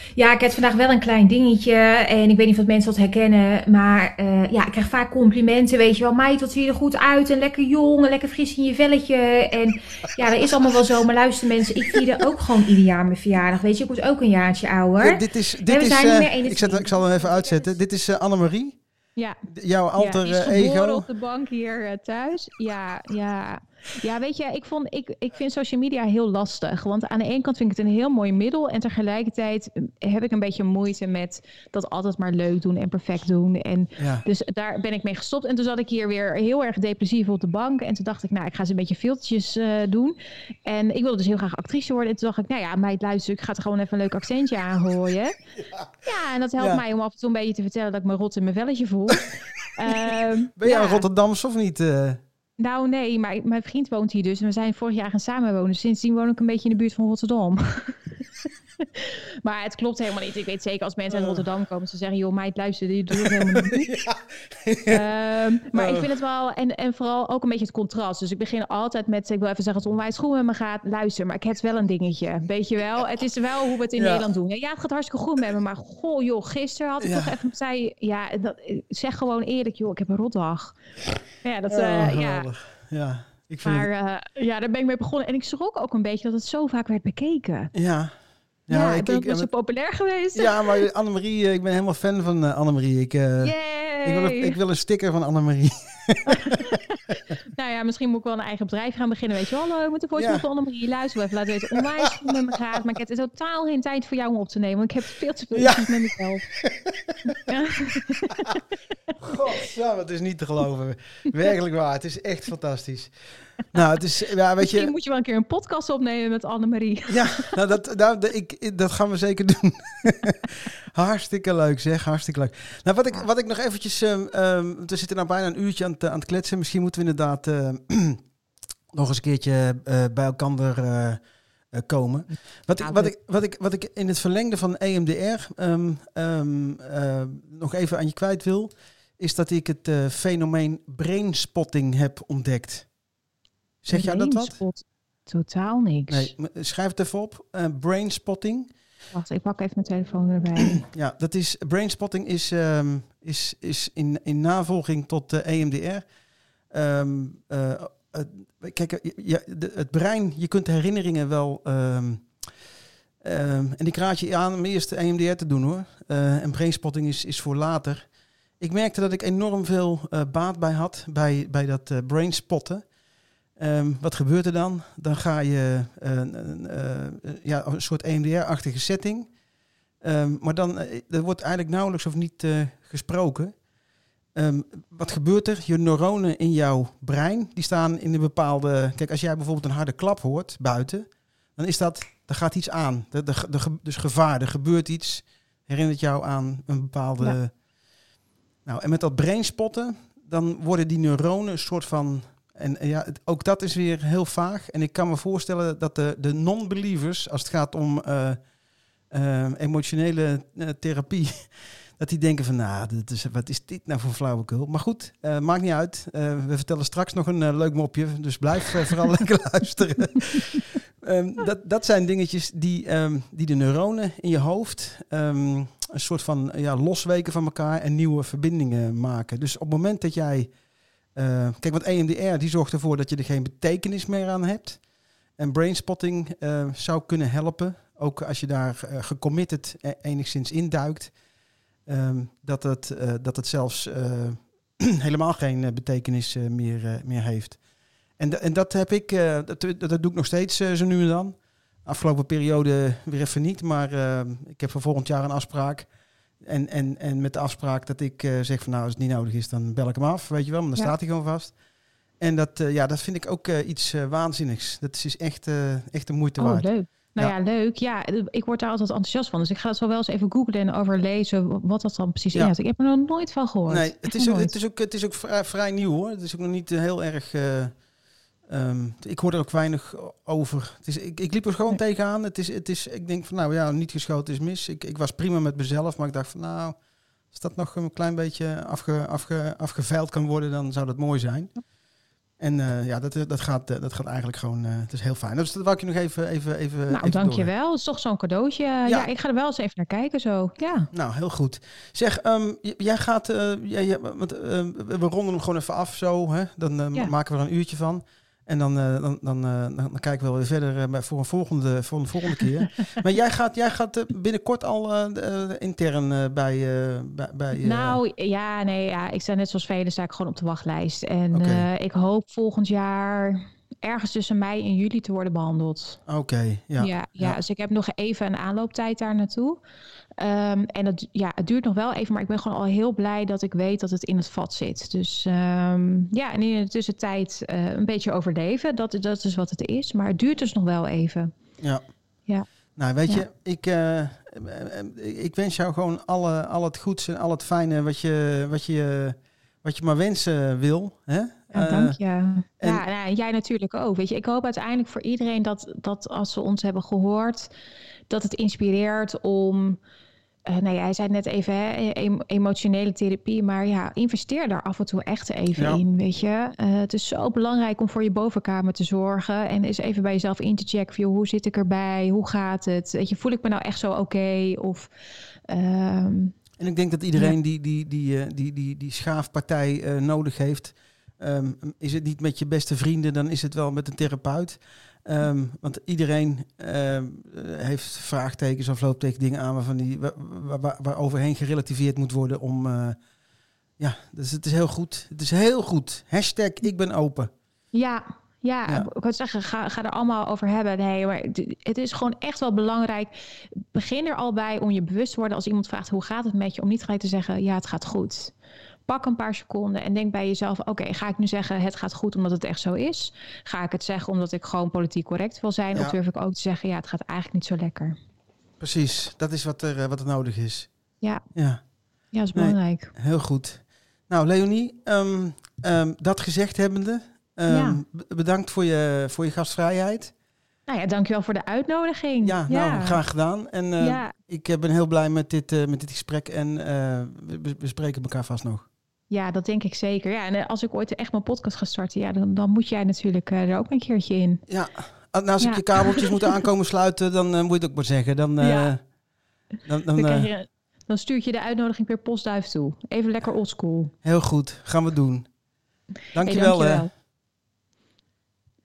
Ja, ik heb vandaag wel een klein dingetje en ik weet niet of mensen dat herkennen, maar uh, ja, ik krijg vaak complimenten, weet je wel. Meid, wat zie je er goed uit en lekker jong en lekker fris in je velletje. En ja, dat is allemaal wel zo, maar luister mensen, ik vier ook gewoon ieder jaar mijn verjaardag, weet je. Ik word ook een jaartje ouder.
Ja, dit is, dit
we
is,
zijn
uh,
niet meer eenentwintig.
ik, zet, ik zal hem even uitzetten. Dit is uh, Annemarie.
Ja.
Jouw alter
ja, die
uh,
is geboren
ego.
op de bank hier uh, thuis. Ja, ja. Ja, weet je, ik, vond, ik, ik vind social media heel lastig. Want aan de ene kant vind ik het een heel mooi middel. En tegelijkertijd heb ik een beetje moeite met dat altijd maar leuk doen en perfect doen. En
Ja.
Dus daar ben ik mee gestopt. En toen zat ik hier weer heel erg depressief op de bank. En toen dacht ik, nou, ik ga eens een beetje filtertjes uh, doen. En ik wilde dus heel graag actrice worden. En toen dacht ik, nou ja, meid, luister, ik ga er gewoon even een leuk accentje aan gooien. Ja, ja en dat helpt ja. mij om af en toe een beetje te vertellen dat ik me rot in mijn velletje voel. um,
ben jij
ja.
Rotterdams of niet? Uh...
Nou nee, maar mijn vriend woont hier dus. En we zijn vorig jaar gaan samenwonen. Sindsdien woon ik een beetje in de buurt van Rotterdam. Maar het klopt helemaal niet. Ik weet zeker als mensen uit Rotterdam komen, ze zeggen, joh meid, luister, je doet het helemaal niet. ja. um, maar oh. ik vind het wel, en, en vooral ook een beetje het contrast. Dus ik begin altijd met, ik wil even zeggen dat het onwijs goed met me gaat. Luister, maar ik heb wel een dingetje. Weet je wel, het is wel hoe we het in ja. Nederland doen. Ja, het gaat hartstikke goed met me, maar goh joh, gisteren had ik ja. toch even, zei, ja, dat, zeg gewoon eerlijk, joh, ik heb een rotdag. Ja, dat, uh, oh, ja.
ja. Ik vind
maar het... uh, ja, daar ben ik mee begonnen. En ik schrok ook een beetje dat het zo vaak werd bekeken.
Ja.
Ja, ja, ik ben ook wel zo populair geweest.
Ja, maar Annemarie, ik ben helemaal fan van uh, Annemarie. Ik, uh, ik, wil een, ik wil een sticker van Annemarie.
Nou ja, misschien moet ik wel een eigen bedrijf gaan beginnen. Weet je wel, hallo, ik moet de voice ja. van Annemarie luisteren. Even laten weten onwijs goed met me gaat. Maar ik heb totaal geen tijd voor jou om op te nemen. Want ik heb veel te veel ja. met mezelf. Ja.
God, het is niet te geloven. Werkelijk waar, het is echt fantastisch. Nou, het is, ja, weet
Misschien
je,
moet je wel een keer een podcast opnemen met Annemarie.
Ja, nou, dat, nou, dat, ik, dat gaan we zeker doen. Hartstikke leuk zeg, hartstikke leuk. Nou, wat ik, wat ik nog eventjes, um, um, we zitten nou bijna een uurtje aan het, aan het kletsen. Misschien moeten we inderdaad uh, nog eens een keertje uh, bij elkaar uh, uh, komen. Wat, ja, ik, wat, ik, wat, ik, wat ik in het verlengde van E M D R um, um, uh, nog even aan je kwijt wil, is dat ik het uh, fenomeen brainspotting heb ontdekt. Zeg jij dat wat?
Spot. Totaal niks.
Nee, schrijf het even op. Uh, brainspotting.
Wacht, ik pak even mijn telefoon erbij.
Ja, dat is brainspotting is, um, is, is in, in navolging tot uh, E M D R. Um, uh, uh, kijk, ja, de, het brein, je kunt herinneringen wel. Um, um, en ik raad je aan om eerst E M D R te doen hoor. Uh, en brainspotting is, is voor later. Ik merkte dat ik enorm veel uh, baat bij had bij, bij dat uh, brainspotten. Um, wat gebeurt er dan? Dan ga je uh, uh, uh, ja, een soort E M D R-achtige setting. Um, maar dan uh, er wordt eigenlijk nauwelijks of niet uh, gesproken. Um, wat gebeurt er? Je neuronen in jouw brein, die staan in een bepaalde... Kijk, als jij bijvoorbeeld een harde klap hoort buiten, dan is dat, er gaat iets aan. De, de, de, dus gevaar, er gebeurt iets, herinnert jou aan een bepaalde... Ja. Nou, en met dat brainspotten, dan worden die neuronen een soort van... En ja, ook dat is weer heel vaag. En ik kan me voorstellen dat de, de non-believers, als het gaat om uh, uh, emotionele uh, therapie, dat die denken van, nou, dit is, wat is dit nou voor flauwekul? Maar goed, uh, maakt niet uit. Uh, we vertellen straks nog een uh, leuk mopje, dus blijf uh, vooral lekker luisteren. um, dat, dat zijn dingetjes die, um, die de neuronen in je hoofd um, een soort van ja, losweken van elkaar en nieuwe verbindingen maken. Dus op het moment dat jij... Uh, kijk, want E M D R die zorgt ervoor dat je er geen betekenis meer aan hebt. En brainspotting uh, zou kunnen helpen, ook als je daar uh, gecommitted uh, enigszins induikt, um, dat, het, uh, dat het zelfs uh, helemaal geen uh, betekenis uh, meer, uh, meer heeft. En, d- en dat heb ik, uh, dat, dat doe ik nog steeds uh, zo nu en dan. Afgelopen periode weer even niet, maar uh, ik heb voor volgend jaar een afspraak. En, en, en met de afspraak dat ik uh, zeg van nou, als het niet nodig is, dan bel ik hem af, weet je wel. Maar dan ja. staat hij gewoon vast. En dat, uh, ja, dat vind ik ook uh, iets uh, waanzinnigs. Dat is echt, uh, echt de moeite
oh,
waard.
Leuk. Nou ja.
ja,
leuk. Ja, ik word daar altijd enthousiast van. Dus ik ga het zo wel eens even googlen en overlezen wat dat dan precies ja. inhoudt. Ik heb er nog nooit van gehoord.
Nee, het is, ook, het is ook, het is ook vrij, vrij nieuw hoor. Het is ook nog niet uh, heel erg... Uh, Um, ik hoor er ook weinig over. Het is, ik, ik liep er gewoon nee. tegenaan. Het is, het is, ik denk van nou ja, niet geschoten is mis. Ik, ik was prima met mezelf, maar ik dacht van nou, als dat nog een klein beetje afge, afge, afgeveild kan worden, dan zou dat mooi zijn. En uh, ja, dat, dat, gaat, uh, dat gaat eigenlijk gewoon... Uh, het is heel fijn. Dus dat wou ik je nog even even, even
Nou,
even
dankjewel. Het is toch zo'n cadeautje. Ja. ja, ik ga er wel eens even naar kijken zo. Ja.
Nou, heel goed. Zeg, um, j- jij gaat... Uh, jij, jij, want, uh, we ronden hem gewoon even af zo. Hè? Dan uh, ja. maken we er een uurtje van. En dan, uh, dan, dan, uh, dan, dan kijken we wel weer verder uh, bij, voor, een volgende, voor een volgende keer. Maar jij gaat, jij gaat uh, binnenkort al uh, uh, intern uh, bij... Uh, bij, bij uh...
Nou, ja, nee, ja, ik sta net zoals velen, sta ik gewoon op de wachtlijst. En okay. uh, ik hoop volgend jaar ergens tussen mei en juli te worden behandeld.
Oké, okay, ja.
Ja, ja. Dus ik heb nog even een aanlooptijd daar naartoe. Um, en het, ja, het duurt nog wel even, maar ik ben gewoon al heel blij dat ik weet dat het in het vat zit. Dus um, ja, en in de tussentijd uh, een beetje overleven. Dat, dat is wat het is. Maar het duurt dus nog wel even.
Ja.
Ja.
Nou, weet
ja.
je, ik, uh, ik wens jou gewoon alle, al het goeds en al het fijne wat je, wat je, wat je maar wensen wil. Hè?
Ja, dank je. Uh, en... Ja, nou, jij natuurlijk ook. Weet je, ik hoop uiteindelijk voor iedereen dat, dat als ze ons hebben gehoord, dat het inspireert om... Uh, nou ja, hij zei net even hè, emotionele therapie, maar ja, investeer daar af en toe echt even ja. in, weet je. Uh, het is zo belangrijk om voor je bovenkamer te zorgen en eens even bij jezelf in te checken van, joh, hoe zit ik erbij, hoe gaat het, weet je, voel ik me nou echt zo oké okay? Of... Um,
en ik denk dat iedereen ja. die, die, die, die, die, die, die schaafpartij uh, nodig heeft, um, is het niet met je beste vrienden, dan is het wel met een therapeut. Um, want iedereen uh, heeft vraagtekens of looptekens dingen aan waarvan die, waar, waar, waar overheen gerelativeerd moet worden om... Uh, ja, dus het is heel goed. Het is heel goed. Hashtag ik ben open.
Ja, ja, ja. ik wil zeggen, ga, ga er allemaal over hebben. Nee, maar het is gewoon echt wel belangrijk. Begin er al bij om je bewust te worden als iemand vraagt hoe gaat het met je, om niet gelijk te zeggen ja, het gaat goed. Pak een paar seconden en denk bij jezelf, oké, okay, ga ik nu zeggen het gaat goed omdat het echt zo is? Ga ik het zeggen omdat ik gewoon politiek correct wil zijn? Ja. Of durf ik ook te zeggen, ja, het gaat eigenlijk niet zo lekker?
Precies, dat is wat er, wat er nodig is.
Ja,
ja.
ja dat is belangrijk.
Nee, heel goed. Nou, Leonie, um, um, dat gezegd hebbende, um, ja. bedankt voor je, voor je gastvrijheid.
Nou ja, dankjewel voor de uitnodiging.
Ja, ja. nou, graag gedaan. En uh, ja. ik ben heel blij met dit, uh, met dit gesprek en uh, we, we spreken elkaar vast nog.
Ja, dat denk ik zeker. Ja, en als ik ooit echt mijn podcast ga starten, ja, dan, dan moet jij natuurlijk uh, er ook een keertje in.
Ja, en als ja. ik je kabeltjes moet aankomen sluiten, dan uh, moet je het ook maar zeggen. Dan, uh,
ja.
dan, dan, uh,
je, dan stuur je de uitnodiging per postduif toe. Even lekker oldschool.
Heel goed, gaan we doen. Dankjewel. Hey, dankjewel.